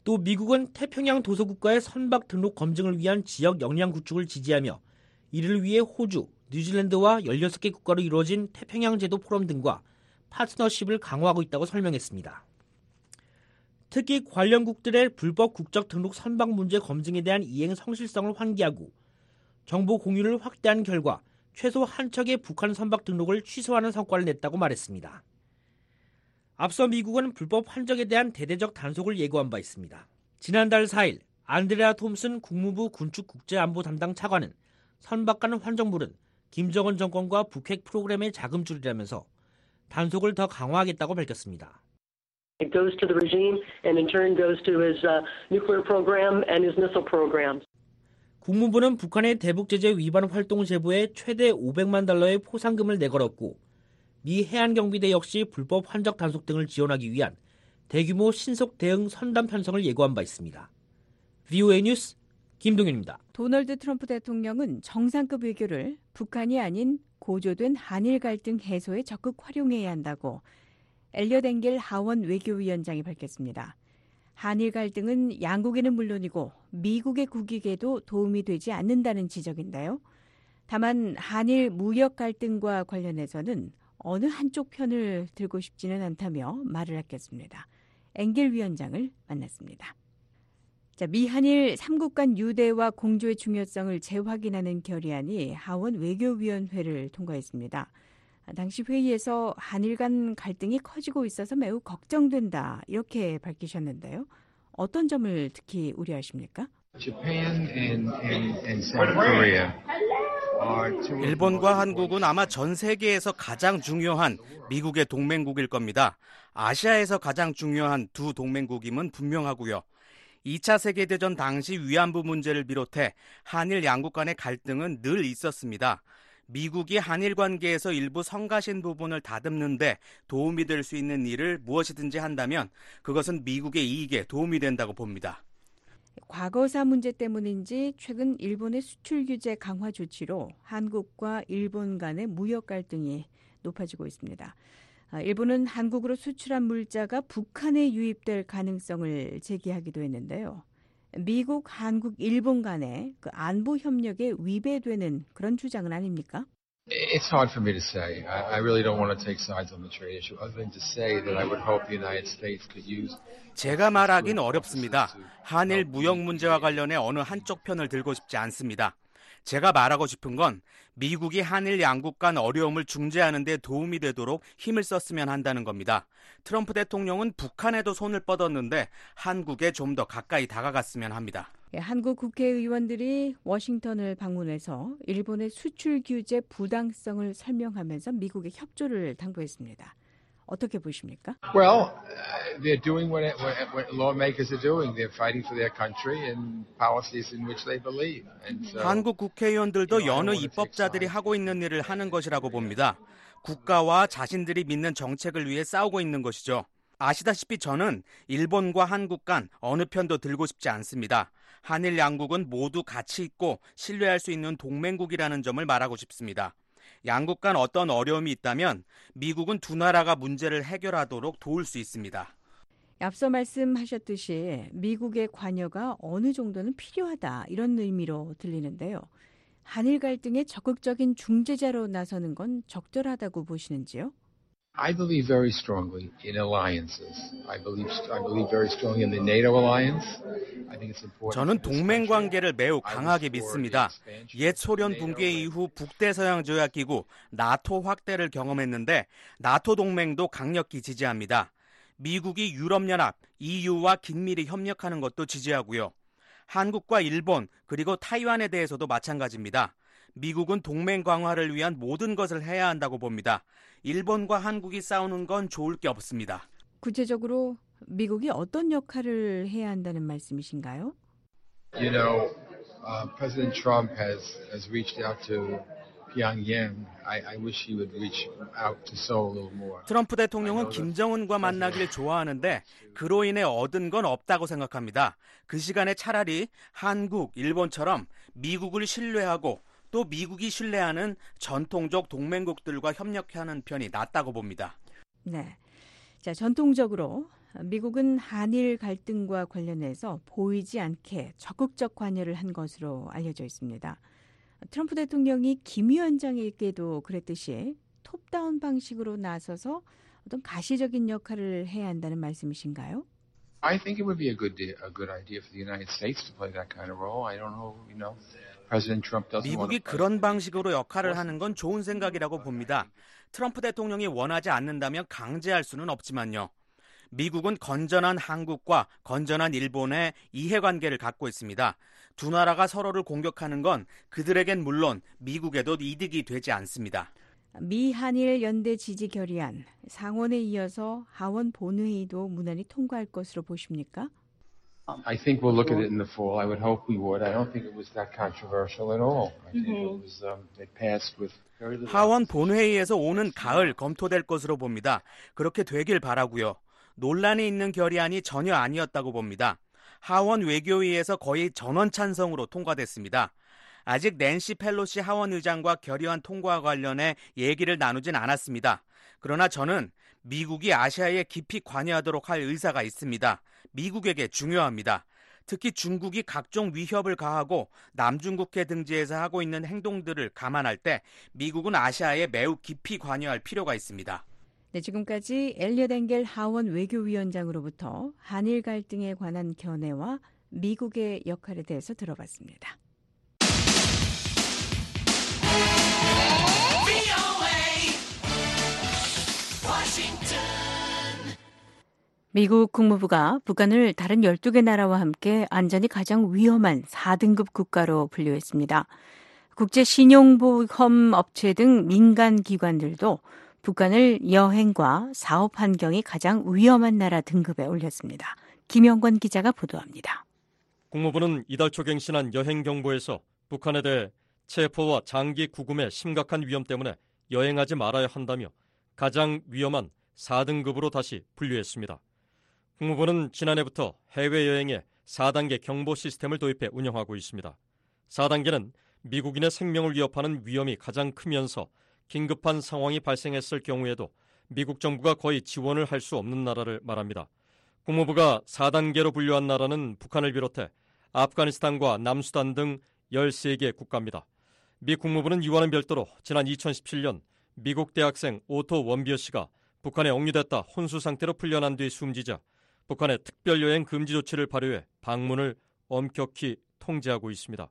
또 미국은 태평양 도서국가의 선박 등록 검증을 위한 지역 역량 구축을 지지하며 이를 위해 호주, 뉴질랜드와 16개 국가로 이루어진 태평양 제도 포럼 등과 파트너십을 강화하고 있다고 설명했습니다. 특히 관련국들의 불법 국적 등록 선박 문제 검증에 대한 이행 성실성을 환기하고 정보 공유를 확대한 결과 최소 한 척의 북한 선박 등록을 취소하는 성과를 냈다고 말했습니다. 앞서 미국은 불법 환적에 대한 대대적 단속을 예고한 바 있습니다. 지난달 4일 안드레아 톰슨 국무부 군축 국제안보 담당 차관은 선박 간 환적물은 김정은 정권과 북핵 프로그램의 자금줄이라면서 단속을 더 강화하겠다고 밝혔습니다. It goes to the regime and in turn goes to his nuclear program and his missile programs. 국무부는 북한의 대북 제재 위반 활동 제보에 최대 $500만 포상금을 내걸었고 미 해안경비대 역시 불법 환적 단속 등을 지원하기 위한 대규모 신속 대응 선단 편성을 예고한 바 있습니다. VOA 뉴스 김동윤입니다. 도널드 트럼프 대통령은 정상급 외교를 북한이 아닌 고조된 한일 갈등 해소에 적극 활용해야 한다고 엘리엇 엥겔 하원 외교위원장이 밝혔습니다. 한일 갈등은 양국에는 물론이고 미국의 국익에도 도움이 되지 않는다는 지적인데요. 다만 한일 무역 갈등과 관련해서는 어느 한쪽 편을 들고 싶지는 않다며 말을 아꼈습니다. 엥겔 위원장을 만났습니다. 미한일 3국 간 유대와 공조의 중요성을 재확인하는 결의안이 하원 외교위원회를 통과했습니다. 당시 회의에서 한일 간 갈등이 커지고 있어서 매우 걱정된다 이렇게 밝히셨는데요. 어떤 점을 특히 우려하십니까? 일본과 한국은 아마 전 세계에서 가장 중요한 미국의 동맹국일 겁니다. 아시아에서 가장 중요한 두 동맹국임은 분명하고요. 2차 세계대전 당시 위안부 문제를 비롯해 한일 양국 간의 갈등은 늘 있었습니다. 미국이 한일 관계에서 일부 성가신 부분을 다듬는 데 도움이 될 수 있는 일을 무엇이든지 한다면 그것은 미국의 이익에 도움이 된다고 봅니다. 과거사 문제 때문인지 최근 일본의 수출 규제 강화 조치로 한국과 일본 간의 무역 갈등이 높아지고 있습니다. 일본은 한국으로 수출한 물자가 북한에 유입될 가능성을 제기하기도 했는데요. 미국, 한국, 일본 간의 그 안보 협력에 위배되는 그런 주장은 아닙니까? It's hard for me to say. I really don't want to take sides on the trade issue other than to say that I would hope the United States could use 제가 말하긴 어렵습니다. 한일 무역 문제와 관련해 어느 한쪽 편을 들고 싶지 않습니다. 제가 말하고 싶은 건 미국이 한일 양국 간 어려움을 중재하는 데 도움이 되도록 힘을 썼으면 한다는 겁니다. 트럼프 대통령은 북한에도 손을 뻗었는데 한국에 좀 더 가까이 다가갔으면 합니다. 한국 국회의원들이 워싱턴을 방문해서 일본의 수출 규제 부당성을 설명하면서 미국의 협조를 당부했습니다. 어떻게 보십니까? Well, they're doing what lawmakers are doing. They're fighting for their country and policies in which they believe. And so, 한국 국회의원들도 여느 입법자들이 하고 있는 일을 하는 것이라고 봅니다. 국가와 자신들이 믿는 정책을 위해 싸우고 있는 것이죠. 아시다시피 저는 일본과 한국 간 어느 편도 들고 싶지 않습니다. 한일 양국은 모두 가치 있고 신뢰할 수 있는 동맹국이라는 점을 말하고 싶습니다. 양국 간 어떤 어려움이 있다면 미국은 두 나라가 문제를 해결하도록 도울 수 있습니다. 앞서 말씀하셨듯이 미국의 관여가 어느 정도는 필요하다 이런 의미로 들리는데요. 한일 갈등의 적극적인 중재자로 나서는 건 적절하다고 보시는지요? I believe very strongly in alliances. I believe very strongly in the NATO alliance. I think it's important. 저는 동맹 관계를 매우 강하게 믿습니다. 옛 소련 붕괴 이후 북대서양 조약 기구 나토 확대를 경험했는데 나토 동맹도 강력히 지지합니다. 미국이 유럽연합, EU와 긴밀히 협력하는 것도 지지하고요. 한국과 일본 그리고 타이완에 대해서도 마찬가지입니다. 미국은 동맹 강화를 위한 모든 것을 해야 한다고 봅니다. 일본과 한국이 싸우는 건 좋을 게 없습니다. 구체적으로 미국이 어떤 역할을 해야 한다는 말씀이신가요? You know, President Trump has reached out to Pyongyang. I wish he would reach out to Seoul a little more. 트럼프 대통령은 김정은과 만나길 좋아하는데 그로 인해 얻은 건 없다고 생각합니다. 그 시간에 차라리 한국, 일본처럼 미국을 신뢰하고 또 미국이 신뢰하는 전통적 동맹국들과 협력하는 편이 낫다고 봅니다. 네, 자 전통적으로 미국은 한일 갈등과 관련해서 보이지 않게 적극적 관여를 한 것으로 알려져 있습니다. 트럼프 대통령이 김 위원장에게도 그랬듯이 톱다운 방식으로 나서서 어떤 가시적인 역할을 해야 한다는 말씀이신가요? I think it would be a good idea for the United States to play that kind of role. I don't know, President Trump doesn't want 미국이 to 그런 방식으로 역할을 하는 건 좋은 생각이라고 봅니다. 트럼프 대통령이 원하지 않는다면 강제할 수는 없지만요. 미국은 건전한 한국과 건전한 일본의 이해관계를 갖고 있습니다. 두 나라가 서로를 공격하는 건 그들에겐 물론 미국에도 이득이 되지 않습니다. 미한일 연대 지지 결의안, 상원에 이어서 하원 본회의도 무난히 통과할 것으로 보십니까? I think we'll look at it in the fall. I would hope we would. I don't think it was that controversial at all. I think it was it passed with very little. 하원 본회의에서 오는 가을 검토될 것으로 봅니다. 그렇게 되길 바라고요. 논란이 있는 결의안이 전혀 아니었다고 봅니다. 하원 외교위에서 거의 전원 찬성으로 통과됐습니다. 아직 낸시 펠로시 하원 의장과 결의안 통과와 관련해 얘기를 나누진 않았습니다. 그러나 저는 미국이 아시아에 깊이 관여하도록 할 의사가 있습니다. 미국에게 중요합니다. 특히 중국이 각종 위협을 가하고 남중국해 등지에서 하고 있는 행동들을 감안할 때 미국은 아시아에 매우 깊이 관여할 필요가 있습니다. 네, 지금까지 엘리엇 엥겔 하원 외교위원장으로부터 한일 갈등에 관한 견해와 미국의 역할에 대해서 들어봤습니다. 미국 국무부가 북한을 다른 12개 나라와 함께 안전이 가장 위험한 4등급 국가로 분류했습니다. 국제신용보험 업체 등 민간 기관들도 북한을 여행과 사업 환경이 가장 위험한 나라 등급에 올렸습니다. 김영권 기자가 보도합니다. 국무부는 이달 초 갱신한 여행경보에서 북한에 대해 체포와 장기 구금의 심각한 위험 때문에 여행하지 말아야 한다며 가장 위험한 4등급으로 다시 분류했습니다. 국무부는 지난해부터 해외여행에 4단계 경보 시스템을 도입해 운영하고 있습니다. 4단계는 미국인의 생명을 위협하는 위험이 가장 크면서 긴급한 상황이 발생했을 경우에도 미국 정부가 거의 지원을 할 수 없는 나라를 말합니다. 국무부가 4단계로 분류한 나라는 북한을 비롯해 아프가니스탄과 남수단 등 13개 국가입니다. 미 국무부는 이와는 별도로 지난 2017년 미국 대학생 오토 원비어 씨가 북한에 억류됐다 혼수 상태로 풀려난 뒤 숨지자 북한의 특별여행 금지 조치를 발효해 방문을 엄격히 통제하고 있습니다.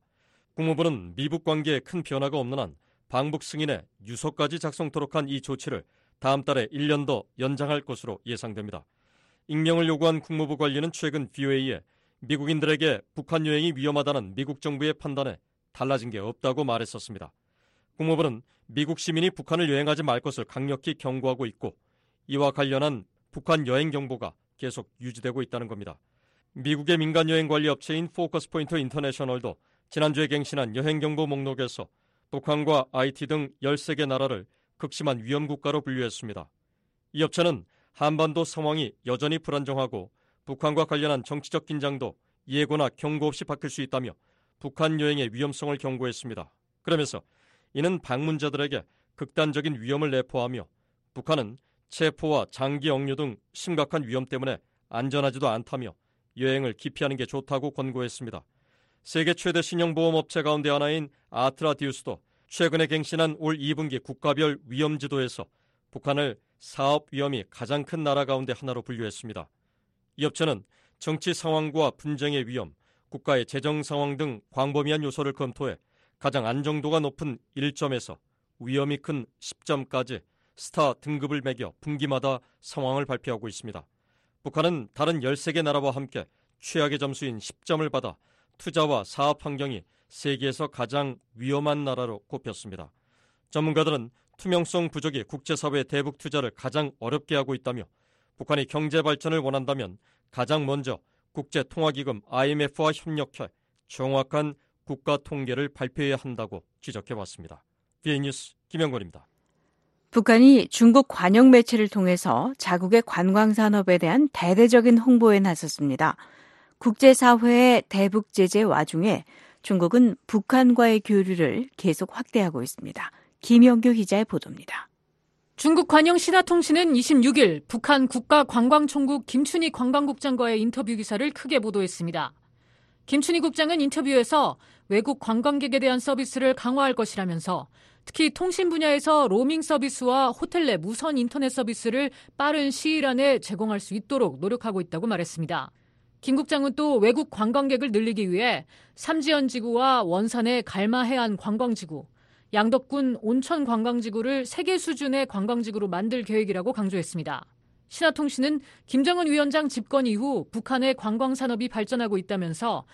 국무부는 미북 관계에 큰 변화가 없는 한 방북 승인에 유서까지 작성토록 한 이 조치를 다음 달에 1년 더 연장할 것으로 예상됩니다. 익명을 요구한 국무부 관리는 최근 VOA에 미국인들에게 북한 여행이 위험하다는 미국 정부의 판단에 달라진 게 없다고 말했었습니다. 국무부는 미국 시민이 북한을 여행하지 말 것을 강력히 경고하고 있고 이와 관련한 북한 여행 경보가 계속 유지되고 있다는 겁니다. 미국의 민간 여행 관리 업체인 포커스 포인트 인터내셔널도 지난주에 갱신한 여행 경보 목록에서 북한과 IT 등 13개 나라를 극심한 위험 국가로 분류했습니다. 이 업체는 한반도 상황이 여전히 불안정하고 북한과 관련한 정치적 긴장도 예고나 경고 없이 바뀔 수 있다며 북한 여행의 위험성을 경고했습니다. 그러면서 이는 방문자들에게 극단적인 위험을 내포하며 북한은 체포와 장기 억류 등 심각한 위험 때문에 안전하지도 않다며 여행을 기피하는 게 좋다고 권고했습니다. 세계 최대 신용보험업체 가운데 하나인 아트라디우스도 최근에 갱신한 올 2분기 국가별 위험지도에서 북한을 사업 위험이 가장 큰 나라 가운데 하나로 분류했습니다. 이 업체는 정치 상황과 분쟁의 위험, 국가의 재정 상황 등 광범위한 요소를 검토해 가장 안정도가 높은 1점에서 위험이 큰 10점까지 스타 등급을 매겨 분기마다 상황을 발표하고 있습니다. 북한은 다른 13개 나라와 함께 최악의 점수인 10점을 받아 투자와 사업 환경이 세계에서 가장 위험한 나라로 꼽혔습니다. 전문가들은 투명성 부족이 국제사회의 대북 투자를 가장 어렵게 하고 있다며 북한이 경제 발전을 원한다면 가장 먼저 국제통화기금 IMF와 협력해 정확한 국가 통계를 발표해야 한다고 지적해왔습니다. VA 뉴스 김영권입니다. 북한이 중국 관영 매체를 통해서 자국의 관광산업에 대한 대대적인 홍보에 나섰습니다. 국제사회의 대북 제재 와중에 중국은 북한과의 교류를 계속 확대하고 있습니다. 김영규 기자의 보도입니다. 중국 관영 신화통신은 26일 북한 국가관광총국 김춘희 관광국장과의 인터뷰 기사를 크게 보도했습니다. 김춘희 국장은 인터뷰에서 외국 관광객에 대한 서비스를 강화할 것이라면서 특히 통신 분야에서 로밍 서비스와 호텔 내 무선 인터넷 서비스를 빠른 시일 안에 제공할 수 있도록 노력하고 있다고 말했습니다. 김 국장은 또 외국 관광객을 늘리기 위해 삼지연지구와 원산의 갈마해안 관광지구, 양덕군 온천 관광지구를 세계 수준의 관광지구로 만들 계획이라고 강조했습니다. 신화통신은 김정은 위원장 집권 이후 북한의 관광산업이 발전하고 있다면서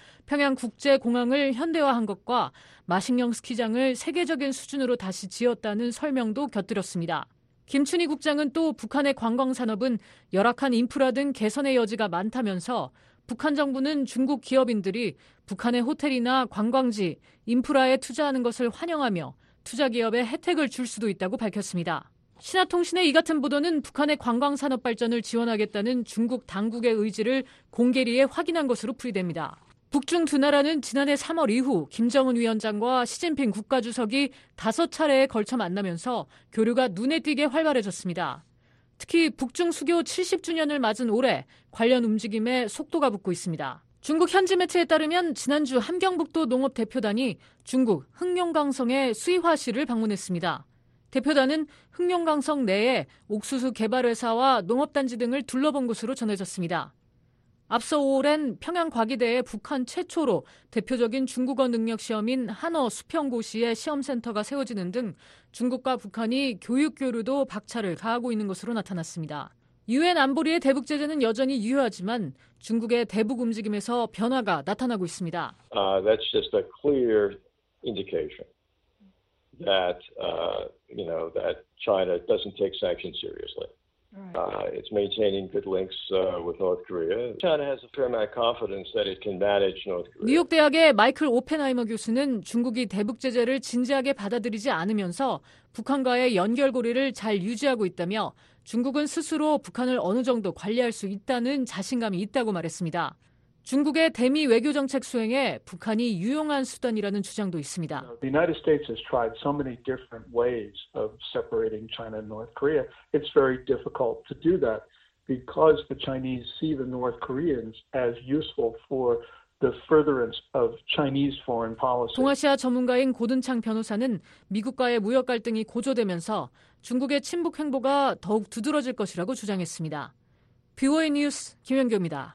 평양국제공항을 현대화한 것과 마식령 스키장을 세계적인 수준으로 다시 지었다는 설명도 곁들였습니다. 김춘희 국장은 또 북한의 관광산업은 열악한 인프라 등 개선의 여지가 많다면서 북한 정부는 중국 기업인들이 북한의 호텔이나 관광지, 인프라에 투자하는 것을 환영하며 투자 기업에 혜택을 줄 수도 있다고 밝혔습니다. 신화통신의 이 같은 보도는 북한의 관광산업 발전을 지원하겠다는 중국 당국의 의지를 공개리에 확인한 것으로 풀이됩니다. 북중 두 나라는 지난해 3월 이후 김정은 위원장과 시진핑 국가주석이 5차례에 걸쳐 만나면서 교류가 눈에 띄게 활발해졌습니다. 특히 북중 수교 70주년을 맞은 올해 관련 움직임에 속도가 붙고 있습니다. 중국 현지 매체에 따르면 지난주 함경북도 농업대표단이 중국 흑룡강성의 수이화시를 방문했습니다. 대표단은 흑룡강성 내에 옥수수 개발회사와 농업단지 등을 둘러본 것으로 전해졌습니다. 앞서 5월엔 평양과기대에 북한 최초로 대표적인 중국어 능력 시험인 한어 수평고시의 시험센터가 세워지는 등 중국과 북한이 교육교류도 박차를 가하고 있는 것으로 나타났습니다. 유엔 안보리의 대북 제재는 여전히 유효하지만 중국의 대북 움직임에서 변화가 나타나고 있습니다. That's just a clear indication that that China doesn't take sanctions seriously. It's maintaining good links with North Korea. China has a fair amount of confidence that it can manage North Korea. 뉴욕 대학의 마이클 오펜하이머 교수는 중국이 대북 제재를 진지하게 받아들이지 않으면서 북한과의 연결고리를 잘 유지하고 있다며 중국은 스스로 북한을 어느 정도 관리할 수 있다는 자신감이 있다고 말했습니다. 중국의 대미 외교정책 수행에 북한이 유용한 수단이라는 주장도 있습니다. The United States has tried so many different ways of separating China and North Korea. It's very difficult to do that because the Chinese see the North Koreans as useful for the furtherance of Chinese foreign policy. 동아시아 전문가인 고든창 변호사는 미국과의 무역 갈등이 고조되면서 중국의 친북 행보가 더욱 두드러질 것이라고 주장했습니다. VOA 뉴스 김연교입니다.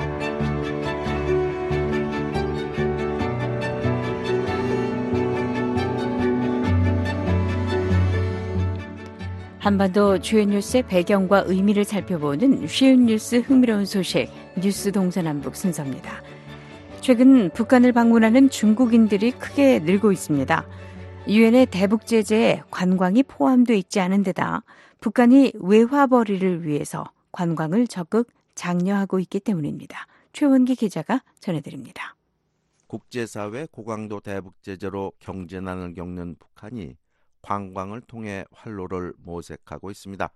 한반도 주요 뉴스의 배경과 의미를 살펴보는 쉬운 뉴스 흥미로운 소식 뉴스 동서남북 순서입니다. 최근 북한을 방문하는 중국인들이 크게 늘고 있습니다. 유엔의 대북 제재에 관광이 포함되어 있지 않은 데다 북한이 외화벌이를 위해서 관광을 적극 장려하고 있기 때문입니다. 최원기 기자가 전해드립니다. 국제사회 고강도 대북 제재로 경제난을 겪는 북한이 관광을 통해 활로를 모색하고 있습니다.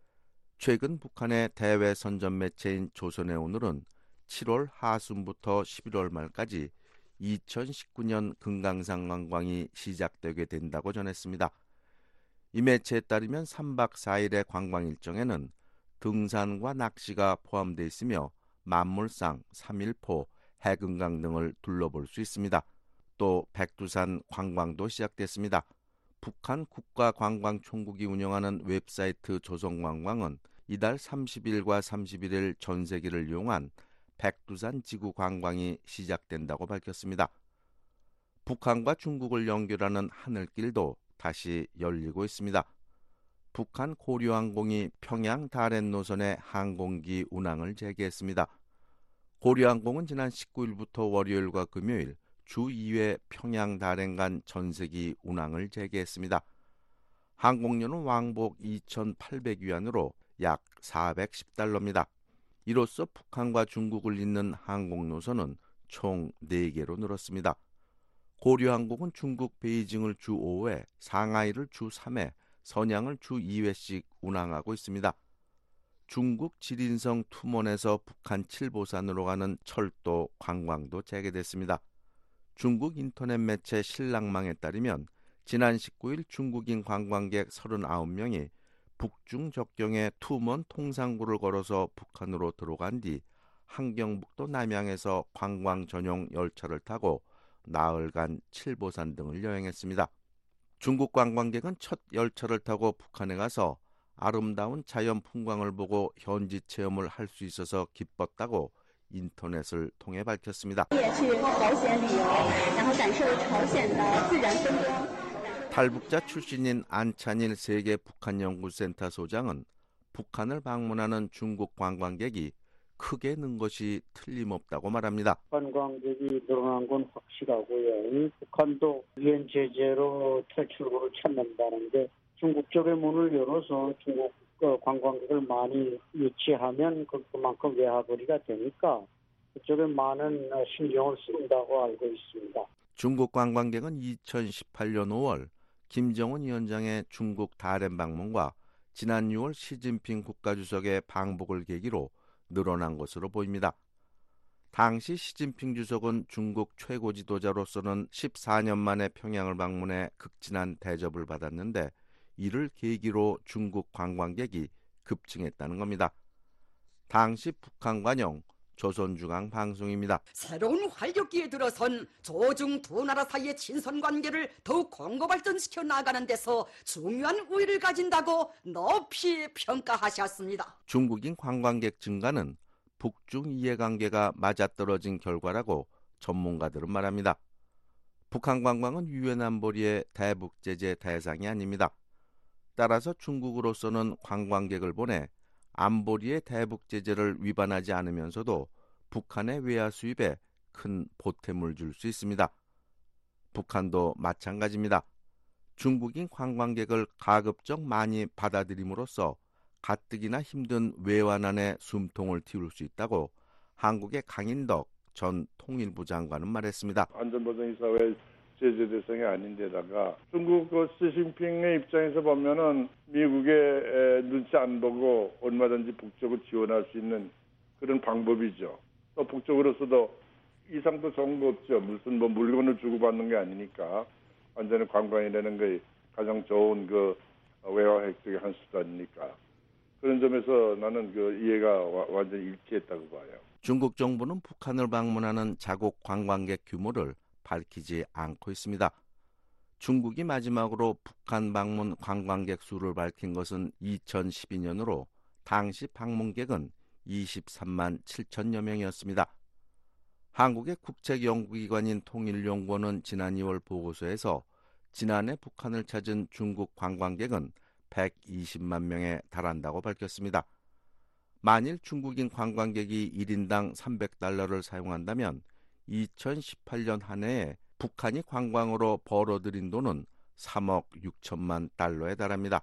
최근 북한의 대외 선전 매체인 조선의 오늘은 7월 하순부터 11월 말까지 2019년 금강산 관광이 시작되게 된다고 전했습니다. 이 매체에 따르면 3박 4일의 관광 일정에는 등산과 낚시가 포함되어 있으며 만물상, 3일포, 해금강 등을 둘러볼 수 있습니다. 또 백두산 관광도 시작됐습니다. 북한 국가관광총국이 운영하는 웹사이트 조선관광은 이달 30일과 31일 전세기를 이용한 백두산 지구 관광이 시작된다고 밝혔습니다. 북한과 중국을 연결하는 하늘길도 다시 열리고 있습니다. 북한 고려항공이 평양 다롄 노선의 항공기 운항을 재개했습니다. 고려항공은 지난 19일부터 월요일과 금요일 주 2회 평양 다롄 간 전세기 운항을 재개했습니다. 항공료는 왕복 2,800위안으로 약 410달러입니다. 이로써 북한과 중국을 잇는 항공 노선은 총 4개로 늘었습니다. 고려항공은 중국 베이징을 주 5회, 상하이를 주 3회, 선양을 주 2회씩 운항하고 있습니다. 중국 지린성 투몬에서 북한 칠보산으로 가는 철도 관광도 재개됐습니다. 중국 인터넷 매체 신랑망에 따르면 지난 19일 중국인 관광객 39명이 북중 접경에 투먼 통상구를 걸어서 북한으로 들어간 뒤 함경북도 남양에서 관광 전용 열차를 타고 나흘간 칠보산 등을 여행했습니다. 중국 관광객은 첫 열차를 타고 북한에 가서 아름다운 자연 풍광을 보고 현지 체험을 할 수 있어서 기뻤다고 인터넷을 통해 밝혔습니다. 탈북자 출신인 안찬일 세계 북한연구센터 소장은 북한을 방문하는 중국 관광객이 크게 는 것이 틀림없다고 말합니다. 관광객이 늘어난 건 확실하고요. 북한도 유엔 제재로 탈출구를 찾는다는 게 중국 쪽의 문을 열어서 중국 관광객을 많이 유치하면 그만큼 외화벌이가 되니까 그쪽에 많은 신경을 쓴다고 알고 있습니다. 중국 관광객은 2018년 5월 김정은 위원장의 중국 다롄 방문과 지난 6월 시진핑 국가주석의 방북을 계기로 늘어난 것으로 보입니다. 당시 시진핑 주석은 중국 최고 지도자로서는 14년 만에 평양을 방문해 극진한 대접을 받았는데 이를 계기로 중국 관광객이 급증했다는 겁니다. 당시 북한 관영 조선중앙방송입니다. 새로운 활력기에 들어선 조중 두 나라 사이의 친선관계를 더욱 공고 발전시켜 나가는 데서 중요한 우위를 가진다고 높이 평가하셨습니다. 중국인 관광객 증가는 북중 이해관계가 맞아떨어진 결과라고 전문가들은 말합니다. 북한 관광은 유엔 안보리의 대북제재 대상이 아닙니다. 따라서 중국으로서는 관광객을 보내 안보리의 대북제재를 위반하지 않으면서도 북한의 외화 수입에 큰 보탬을 줄 수 있습니다. 북한도 마찬가지입니다. 중국인 관광객을 가급적 많이 받아들임으로써 가뜩이나 힘든 외환난에 숨통을 틔울 수 있다고 한국의 강인덕 전 통일부 장관은 말했습니다. 안전보장이사회 제재 대상이 아닌데다가 중국 시진핑의 입장에서 보면은 미국의 눈치 안 보고 얼마든지 북쪽을 지원할 수 있는 그런 방법이죠. 또 북쪽으로서도 이상도 좋은 거 없죠. 무슨 물건을 주고받는 게 아니니까 완전히 관광이라는 게 가장 좋은 외화 획득의 한 수단이니까 그런 점에서 나는 이해가 완전히 일치했다고 봐요. 중국 정부는 북한을 방문하는 자국 관광객 규모를 밝히지 않고 있습니다. 중국이 마지막으로 북한 방문 관광객 수를 밝힌 것은 2012년으로 당시 방문객은 23만 7천여 명이었습니다. 한국의 국책연구기관인 통일연구원은 지난 2월 보고서에서 지난해 북한을 찾은 중국 관광객은 120만 명에 달한다고 밝혔습니다. 만일 중국인 관광객이 1인당 300달러를 사용한다면 2018년 한 해에 북한이 관광으로 벌어들인 돈은 3억 6천만 달러에 달합니다.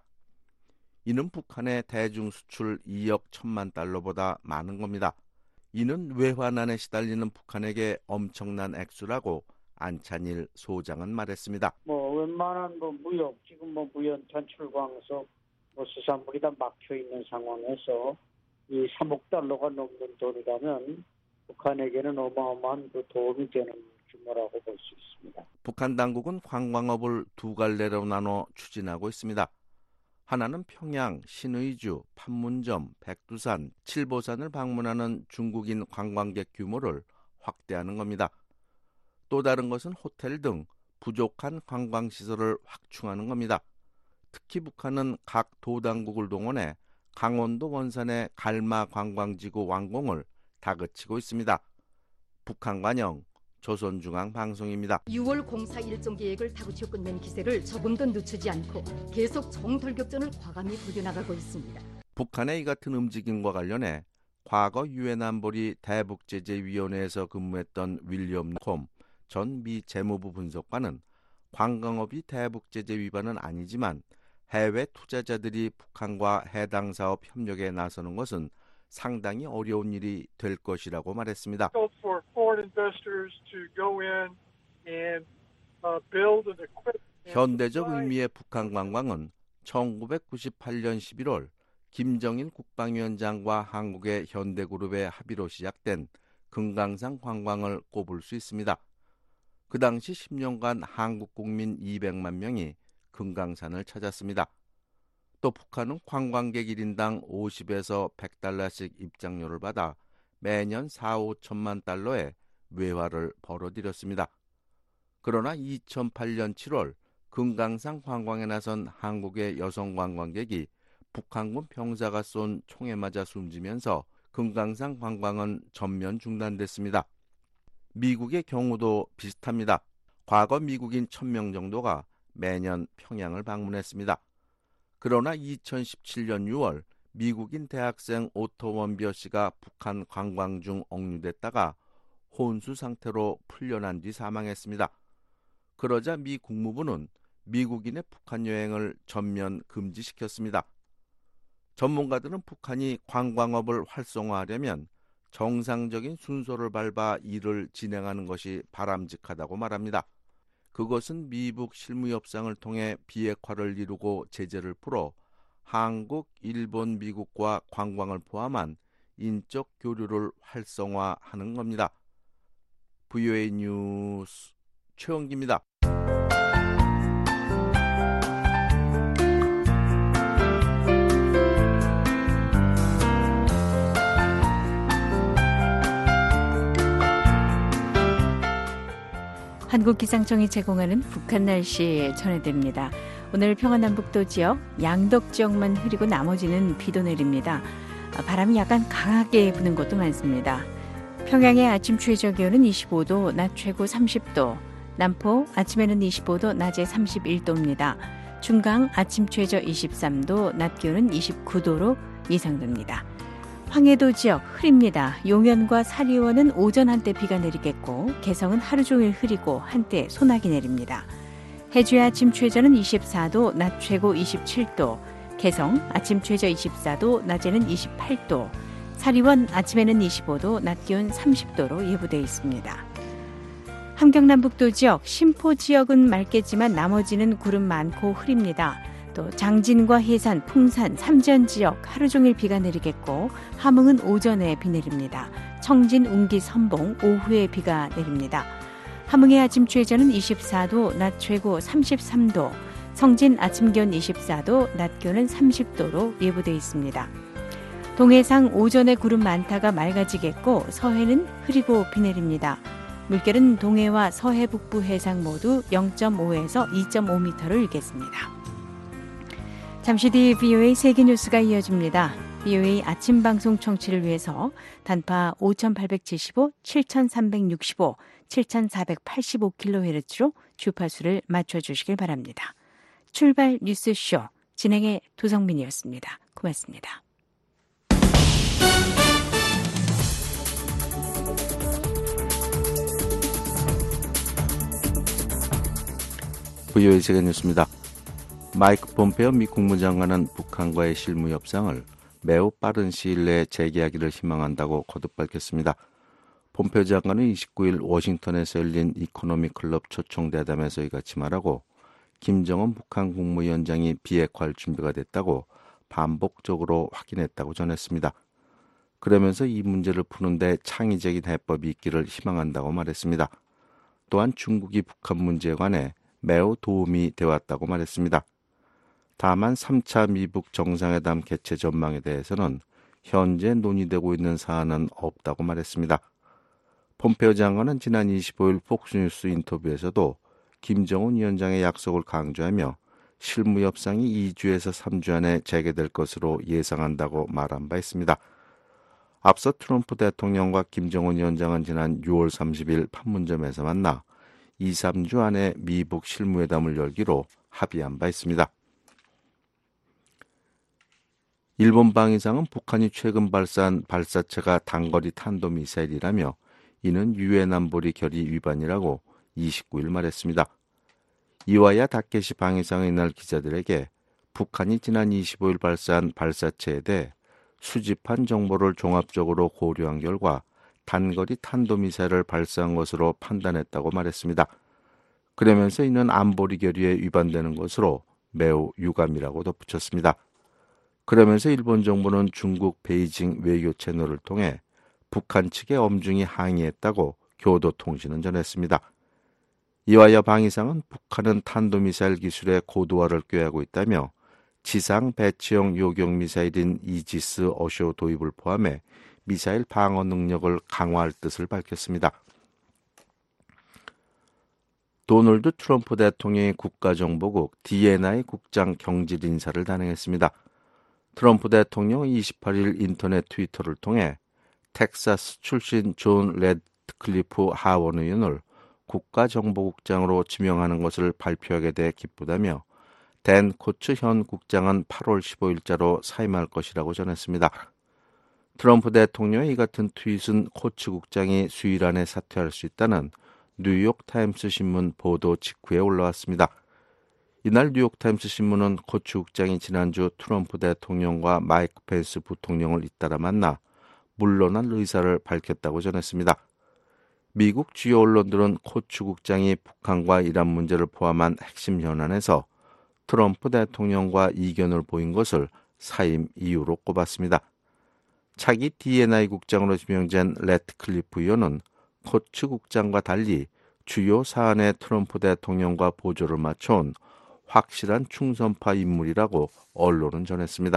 이는 북한의 대중 수출 2억 1천만 달러보다 많은 겁니다. 이는 외환난에 시달리는 북한에게 엄청난 액수라고 안찬일 소장은 말했습니다. 웬만한 무역, 지금 무연 단출광석, 수산물이 다 막혀 있는 상황에서 이 3억 달러가 넘는 돈이라면 북한에게는 어마어마한 도움이 되는 규모라고 볼 수 있습니다. 북한 당국은 관광업을 두 갈래로 나눠 추진하고 있습니다. 하나는 평양, 신의주, 판문점, 백두산, 칠보산을 방문하는 중국인 관광객 규모를 확대하는 겁니다. 또 다른 것은 호텔 등 부족한 관광시설을 확충하는 겁니다. 특히 북한은 각 도당국을 동원해 강원도 원산의 갈마 관광지구 완공을 다그치고 있습니다. 북한 관영 조선중앙방송입니다. 6월 공사 일정 계획을 다그쳐 끝낸 기세를 조금 더 늦추지 않고 계속 총돌격전을 과감히 벌여나가고 있습니다. 북한의 이 같은 움직임과 관련해 과거 유엔 안보리 대북제재위원회에서 근무했던 윌리엄 콤 전 미 재무부 분석관은 관광업이 대북제재 위반은 아니지만 해외 투자자들이 북한과 해당 사업 협력에 나서는 것은 상당히 어려운 일이 될 것이라고 말했습니다. 현대적 의미의 북한 관광은 1998년 11월 김정일 국방위원장과 한국의 현대그룹의 합의로 시작된 금강산 관광을 꼽을 수 있습니다. 그 당시 10년간 한국 국민 200만 명이 금강산을 찾았습니다. 또 북한은 관광객 1인당 50에서 100달러씩 입장료를 받아 매년 4, 5천만 달러의 외화를 벌어들였습니다. 그러나 2008년 7월 금강산 관광에 나선 한국의 여성 관광객이 북한군 병사가 쏜 총에 맞아 숨지면서 금강산 관광은 전면 중단됐습니다. 미국의 경우도 비슷합니다. 과거 미국인 1000명 정도가 매년 평양을 방문했습니다. 그러나 2017년 6월 미국인 대학생 오토 원비어 씨가 북한 관광 중 억류됐다가 혼수 상태로 풀려난 뒤 사망했습니다. 그러자 미 국무부는 미국인의 북한 여행을 전면 금지시켰습니다. 전문가들은 북한이 관광업을 활성화하려면 정상적인 순서를 밟아 일을 진행하는 것이 바람직하다고 말합니다. 그것은 미북 실무 협상을 통해 비핵화를 이루고 제재를 풀어 한국, 일본, 미국과 관광을 포함한 인적 교류를 활성화하는 겁니다. VOA 뉴스 최원기입니다. 한국기상청이 제공하는 북한 날씨 전해드립니다. 오늘 평안남북도 지역, 양덕 지역만 흐리고 나머지는 비도 내립니다. 바람이 약간 강하게 부는 곳도 많습니다. 평양의 아침 최저 기온은 25도, 낮 최고 30도, 남포 아침에는 25도, 낮에 31도입니다. 중강 아침 최저 23도, 낮 기온은 29도로 예상됩니다. 황해도 지역 흐립니다. 용현과 사리원은 오전 한때 비가 내리겠고 개성은 하루 종일 흐리고 한때 소나기 내립니다. 해주의 아침 최저는 24도, 낮 최고 27도, 개성 아침 최저 24도, 낮에는 28도, 사리원 아침에는 25도, 낮 기온 30도로 예보되어 있습니다. 함경남북도 지역, 심포 지역은 맑겠지만 나머지는 구름 많고 흐립니다. 또 장진과 해산, 풍산, 삼전 지역 하루 종일 비가 내리겠고 함흥은 오전에 비 내립니다. 청진, 운기, 선봉 오후에 비가 내립니다. 함흥의 아침 최저는 24도, 낮 최고 33도, 성진 아침 기온 24도, 낮 기온은 30도로 예보되어 있습니다. 동해상 오전에 구름 많다가 맑아지겠고 서해는 흐리고 비 내립니다. 물결은 동해와 서해 북부 해상 모두 0.5에서 2.5m를 일겠습니다. 잠시 뒤 VOA 세계뉴스가 이어집니다. VOA 아침 방송 청취를 위해서 단파 5875, 7365, 7485kHz로 주파수를 맞춰주시길 바랍니다. 출발 뉴스쇼 진행의 도성민이었습니다. 고맙습니다. VOA 세계뉴스입니다. 마이크 폼페오 미 국무장관은 북한과의 실무 협상을 매우 빠른 시일 내에 재개하기를 희망한다고 거듭 밝혔습니다. 폼페오 장관은 29일 워싱턴에서 열린 이코노미 클럽 초청대담에서 이같이 말하고 김정은 북한 국무위원장이 비핵화할 준비가 됐다고 반복적으로 확인했다고 전했습니다. 그러면서 이 문제를 푸는데 창의적인 해법이 있기를 희망한다고 말했습니다. 또한 중국이 북한 문제에 관해 매우 도움이 되었다고 말했습니다. 다만 3차 미북 정상회담 개최 전망에 대해서는 현재 논의되고 있는 사안은 없다고 말했습니다. 폼페오 장관은 지난 25일 폭스뉴스 인터뷰에서도 김정은 위원장의 약속을 강조하며 실무 협상이 2주에서 3주 안에 재개될 것으로 예상한다고 말한 바 있습니다. 앞서 트럼프 대통령과 김정은 위원장은 지난 6월 30일 판문점에서 만나 2, 3주 안에 미북 실무회담을 열기로 합의한 바 있습니다. 일본 방위상은 북한이 최근 발사한 발사체가 단거리 탄도미사일이라며 이는 유엔 안보리 결의 위반이라고 29일 말했습니다. 이와야 다케시 방위상은 이날 기자들에게 북한이 지난 25일 발사한 발사체에 대해 수집한 정보를 종합적으로 고려한 결과 단거리 탄도미사일을 발사한 것으로 판단했다고 말했습니다. 그러면서 이는 안보리 결의에 위반되는 것으로 매우 유감이라고 덧붙였습니다. 그러면서 일본 정부는 중국 베이징 외교 채널을 통해 북한 측에 엄중히 항의했다고 교도통신은 전했습니다. 이와야 방위상은 북한은 탄도미사일 기술의 고도화를 꾀하고 있다며 지상 배치형 요격 미사일인 이지스 어쇼 도입을 포함해 미사일 방어 능력을 강화할 뜻을 밝혔습니다. 도널드 트럼프 대통령이 국가정보국 DNI 국장 경질 인사를 단행했습니다. 트럼프 대통령은 28일 인터넷 트위터를 통해 텍사스 출신 존 레드클리프 하원 의원을 국가정보국장으로 지명하는 것을 발표하게 돼 기쁘다며 댄 코츠 현 국장은 8월 15일자로 사임할 것이라고 전했습니다. 트럼프 대통령의 이 같은 트윗은 코츠 국장이 수일 안에 사퇴할 수 있다는 뉴욕타임스 신문 보도 직후에 올라왔습니다. 이날 뉴욕타임스 신문은 코츠 국장이 지난주 트럼프 대통령과 마이크 펜스 부통령을 잇따라 만나 물러날 의사를 밝혔다고 전했습니다. 미국 주요 언론들은 코츠 국장이 북한과 이란 문제를 포함한 핵심 현안에서 트럼프 대통령과 이견을 보인 것을 사임 이유로 꼽았습니다. 차기 DNI 국장으로 지명된 레드클리프 의원은 코츠 국장과 달리 주요 사안에 트럼프 대통령과 보조를 맞춰온 확실한 충성파 인물이라고 언론은 전했습니다.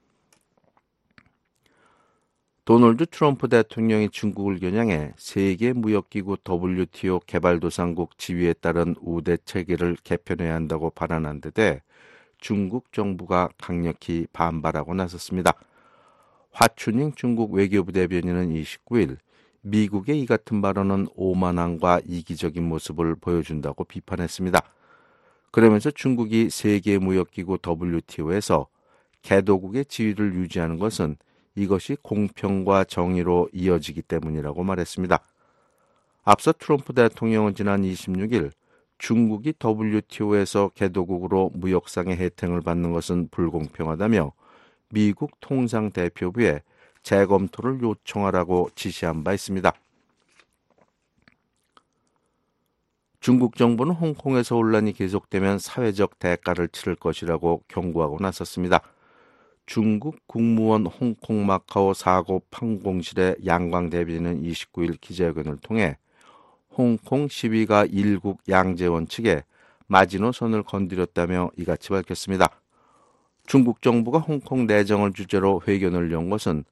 도널드 트럼프 대통령이 중국을 겨냥해 세계무역기구 WTO 개발도상국 지위에 따른 우대 체계를 개편해야 한다고 발언한 데 대해 중국 정부가 강력히 반발하고 나섰습니다. 화춘잉 중국 외교부 대변인은 29일 미국의 이 같은 발언은 오만함과 이기적인 모습을 보여준다고 비판했습니다. 그러면서 중국이 세계무역기구 WTO에서 개도국의 지위를 유지하는 것은 이것이 공평과 정의로 이어지기 때문이라고 말했습니다. 앞서 트럼프 대통령은 지난 26일 중국이 WTO에서 개도국으로 무역상의 혜택을 받는 것은 불공평하다며 미국 통상대표부에 재검토를 요청하라고 지시한 바 있습니다. 중국 정부는 홍콩에서 혼란이 계속되면 사회적 대가를 치를 것이라고 경고하고 나섰습니다. 중국 국무원 홍콩 마카오 사고 판공실의 양광 대변인은 29일 기자회견을 통해 홍콩 시위가 일국 양제원 측에 마지노선을 건드렸다며 이같이 밝혔습니다. 중국 정부가 홍콩 내정을 주제로 회견을 연 것은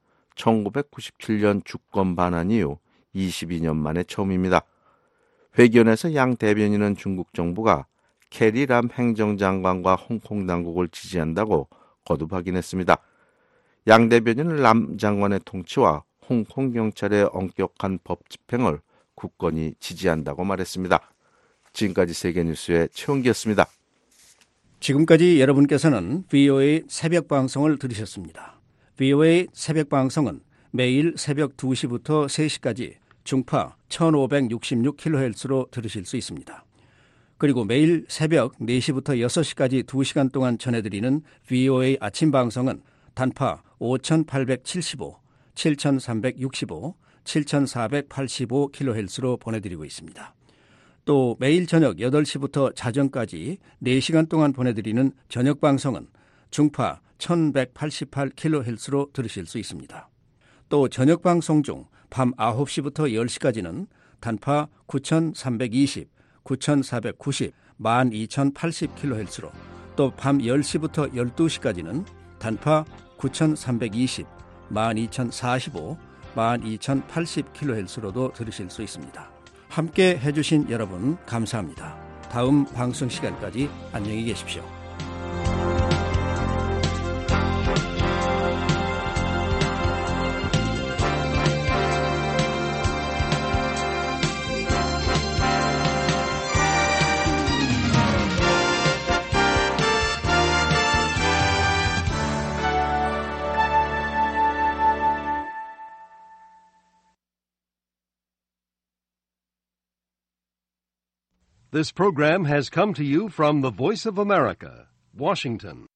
1997년 주권 반환 이후 22년 만에 처음입니다. 회견에서 양 대변인은 중국 정부가 캐리 람 행정장관과 홍콩 당국을 지지한다고 거듭 확인했습니다. 양 대변인은 람 장관의 통치와 홍콩 경찰의 엄격한 법 집행을 굳건히 지지한다고 말했습니다. 지금까지 세계뉴스의 최원기였습니다. 지금까지 여러분께서는 VOA 새벽 방송을 들으셨습니다. VOA 새벽 방송은 매일 새벽 2시부터 3시까지 중파 1566kHz로 들으실 수 있습니다. 그리고 매일 새벽 4시부터 6시까지 2시간 동안 전해드리는 VOA 아침 방송은 단파 5875, 7365, 7485kHz로 보내드리고 있습니다. 또 매일 저녁 8시부터 자정까지 4시간 동안 보내드리는 저녁 방송은 중파 1188kHz로 들으실 수 있습니다. 또 저녁 방송 중 밤 9시부터 10시까지는 단파 9320, 9490, 12080kHz로 또 밤 10시부터 12시까지는 단파 9320, 12045, 12080kHz로도 들으실 수 있습니다. 함께 해주신 여러분 감사합니다. 다음 방송 시간까지 안녕히 계십시오. This program has come to you from the Voice of America, Washington.